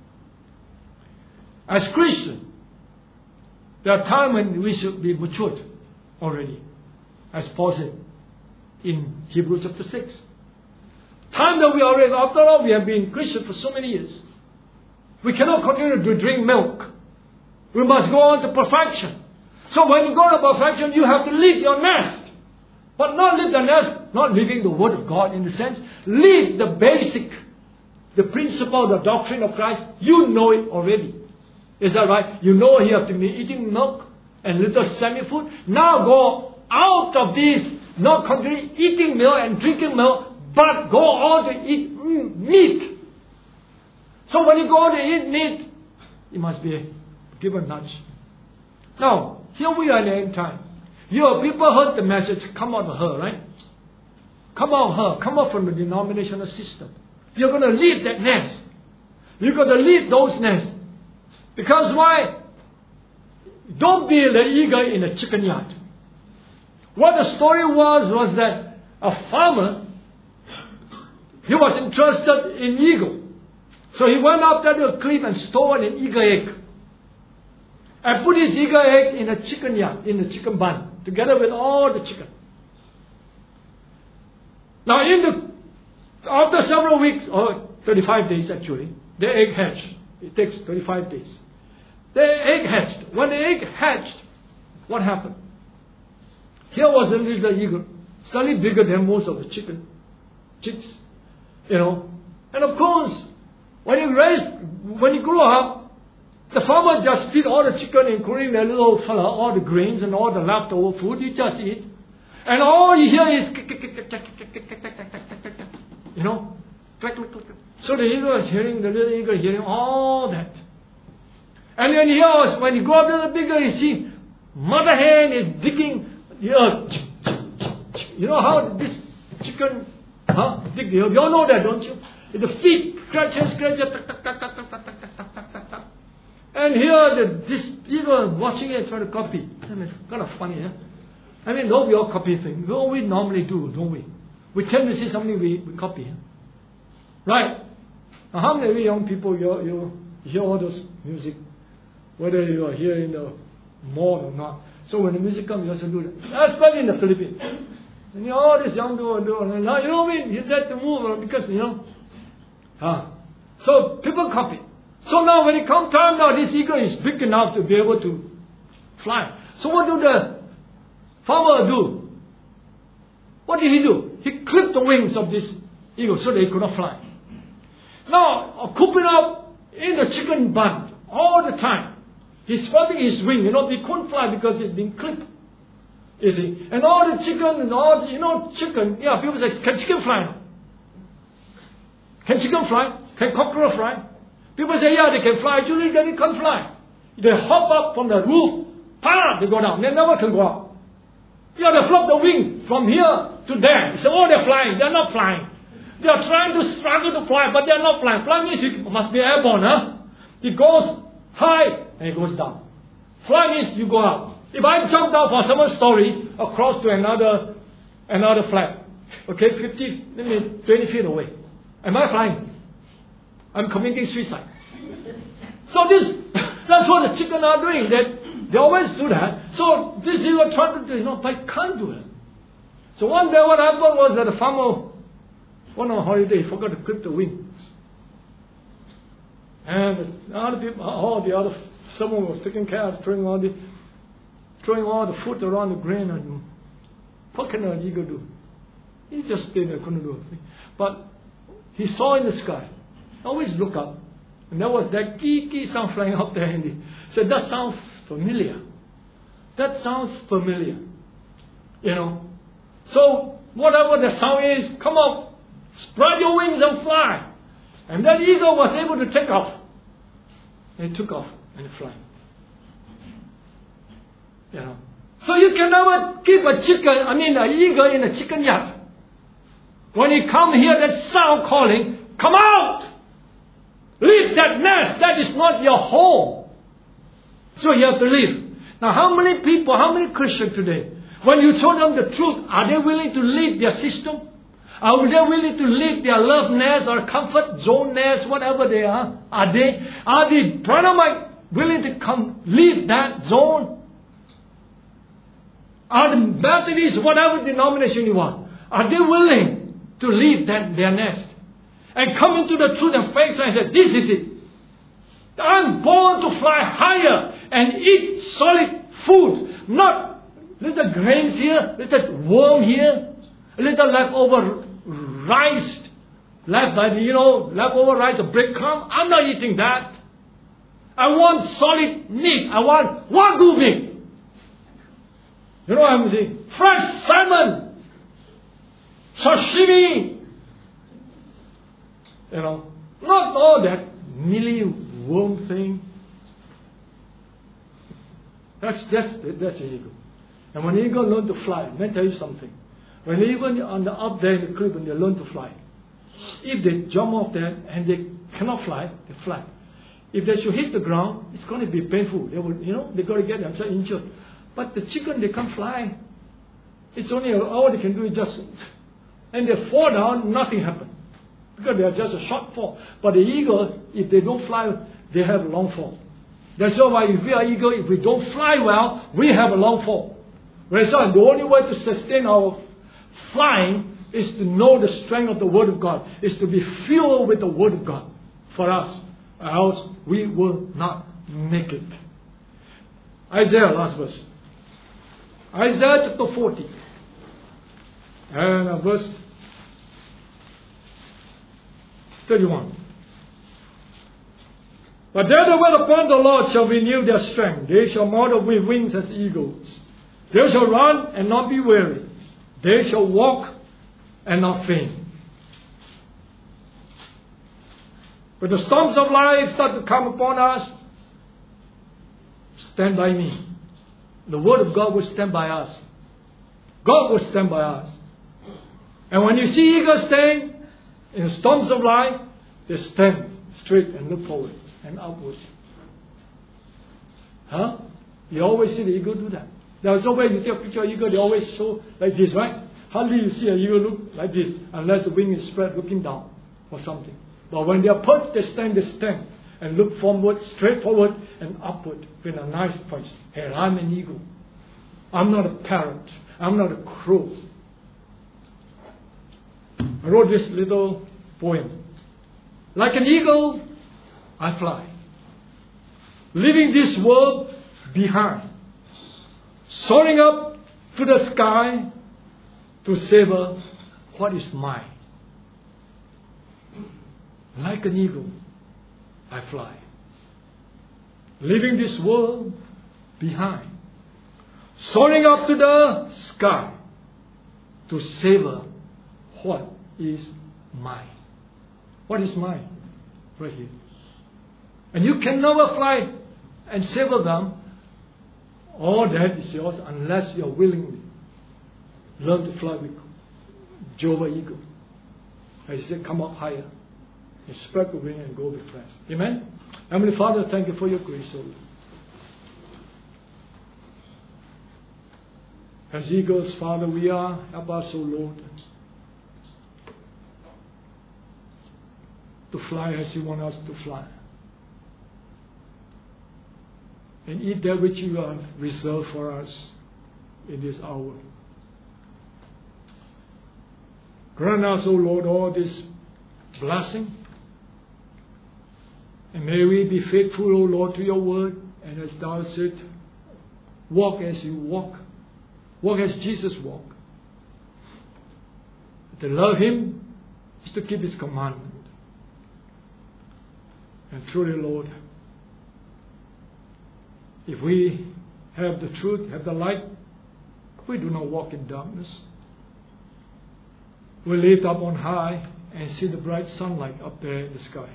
As Christians, there are times when we should be matured already. As Paul said in Hebrews chapter six. Time that we are already, after all, we have been Christians for so many years. We cannot continue to drink milk. We must go on to perfection. So when you go to perfection, you have to leave your nest. But not leave the nest, not leaving the Word of God in the sense. Leave the basic, the principle, the doctrine of Christ. You know it already. Is that right? You know you have to be eating milk and little semi-food. Now go out of this, not continue eating milk and drinking milk, but go on to eat mm, meat. So when you go on to eat meat, you must be given nudge. Now, here we are in the end time. Your people heard the message, come out of her, right? Come out of her, come out from the denominational system. You're going to leave that nest. You're going to leave those nests. Because why? Don't be the eagle in a chicken yard. What the story was, was that a farmer, he was interested in eagle. So he went after the cliff and stole an eagle egg. And put his eagle egg in a chicken yard, in a chicken barn, together with all the chicken. Now in the, after several weeks, or thirty-five days actually, the egg hatched. It takes thirty-five days. The egg hatched. When the egg hatched, what happened? Here was a little eagle, slightly bigger than most of the chicken, chicks, you know. And of course, when he raised, when he grew up, the farmer just feed all the chicken, including the little fella, all the grains and all the leftover food. He just eat, and all you hear is, you know, so the eagle is hearing, the little eagle hearing all that. And when he was, when you go up a little bigger, you see mother hen is digging the earth. You know how this chicken, huh? Dig the earth. You all know that, don't you? The feet scratch and scratch, and here the, this eagle watching it trying to copy. I mean, kind of funny, huh? I mean, don't we all copy things? We all we normally do, don't we? We tend to see something we, we copy. Huh? Right? Now, how many of you young people you, you hear all those music, whether you are here in the mall or not? So when the music comes, you also do that. Especially in the Philippines. And you know, all these young people do it. You know what I mean? You let them move because, you know. Huh? So people copy. So now when it comes time now, this eagle is big enough to be able to fly. So what do the farmer do? What did he do? He clipped the wings of this eagle so that he could not fly. Now, cooping up in the chicken bun all the time. He's spreading his wing, you know, he couldn't fly because it's been clipped. You see? And all the chicken and all the, you know, chicken, yeah, people say, can chicken fly? Can chicken fly? Can cockerel fly? People say, yeah, they can fly. Actually, they can't fly. They hop up from the roof, pa, they go down. They never can go up. Yeah, they flop the wing from here to there. You say, oh, they're flying. They're not flying. They are trying to struggle to fly, but they're not flying. Fly means you must be airborne, huh? It goes high and it goes down. Fly means you go up. If I jump down from someone's story across to another another flat, okay, fifty, maybe twenty feet away, am I flying? I'm committing suicide. So this, that's what the chicken are doing. They, they always do that. So this is what trying to do, you know, but I can't do it. So one day what happened was that the farmer went on holiday, he forgot to clip the wings. And the other people, all the other, someone was taking care of throwing all the, throwing all the food around the grain. And what can an eagle do? He just stayed there, couldn't do anything. But he saw in the sky. Always look up. And there was that kee-kee sound flying up there. And he said, that sounds familiar. That sounds familiar. You know. So, whatever the sound is, come up. Spread your wings and fly. And that eagle was able to take off. And it took off and fly. You know. So you can never keep a chicken, I mean an eagle in a chicken yard. When you come here, that sound calling, come out! Leave that nest. That is not your home. So you have to leave. Now how many people, how many Christians today, when you told them the truth, are they willing to leave their system? Are they willing to leave their love nest or comfort zone nest, whatever they are? Are they? Are the Branhamite willing to come leave that zone? Are the Baptists, whatever denomination you are, are they willing to leave that their nest and come into the truth and face and say, this is it. I'm born to fly higher and eat solid food, not little grains here, little worm here, a little leftover rice, left by the, you know, leftover rice or breadcrumb. I'm not eating that. I want solid meat. I want wagyu meat. You know what I'm saying? Fresh salmon, sashimi. You know, not all that mealy worm thing. That's that's that's an eagle. And when the eagle learn to fly, let me tell you something. When they even on the up there in the cliff, when they learn to fly, if they jump off there and they cannot fly, they fly. If they should hit the ground, it's going to be painful. They will, you know, they got to get themselves injured. But the chicken, they can't fly. It's only all they can do is just, and they fall down, nothing happens because they are just a short fall. But the eagle, if they don't fly, they have a long fall. That's why if we are eagle, if we don't fly well, we have a long fall. Right? So the only way to sustain our flying is to know the strength of the Word of God, is to be filled with the Word of God for us, or else we will not make it. Isaiah, last verse. Isaiah chapter forty. And uh, verse thirty-one. But they that wait upon the Lord shall renew their strength. They shall mount up with wings as eagles. They shall run and not be weary. They shall walk and not faint. When the storms of life start to come upon us, stand by me. The Word of God will stand by us. God will stand by us. And when you see eagles stand in storms of life, they stand straight and look forward and upward. Huh? You always see the eagle do that. There's no way you take a picture of eagle, they always show like this, right? Hardly you see an eagle look like this, unless the wing is spread looking down or something. But when they are perched, they stand, they stand and look forward, straight forward and upward with a nice punch. Hey, I'm an eagle. I'm not a parrot. I'm not a crow. I wrote this little poem. Like an eagle, I fly, leaving this world behind, soaring up to the sky to savor what is mine. Like an eagle, I fly, leaving this world behind, soaring up to the sky to savor what is mine. What is mine? Right here. And you can never fly and savor them. All that is yours unless you are willingly learn to fly with Jehovah Eagle. As he said, come up higher and spread the wing and go with friends. Amen? Heavenly Father, thank you for your grace, O Lord. As eagles, Father, we are. Help us, O Lord, to fly as you want us to fly. And eat that which you have reserved for us in this hour. Grant us, O Lord, all this blessing. And may we be faithful, O Lord, to your word. And as thou said, walk as you walk. Walk as Jesus walked. To love him is to keep his commandment. And truly, Lord, if we have the truth, have the light, we do not walk in darkness. We lift up on high and see the bright sunlight up there in the sky.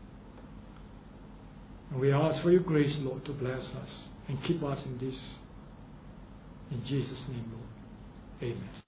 And we ask for your grace, Lord, to bless us and keep us in this. In Jesus' name, Lord. Amen.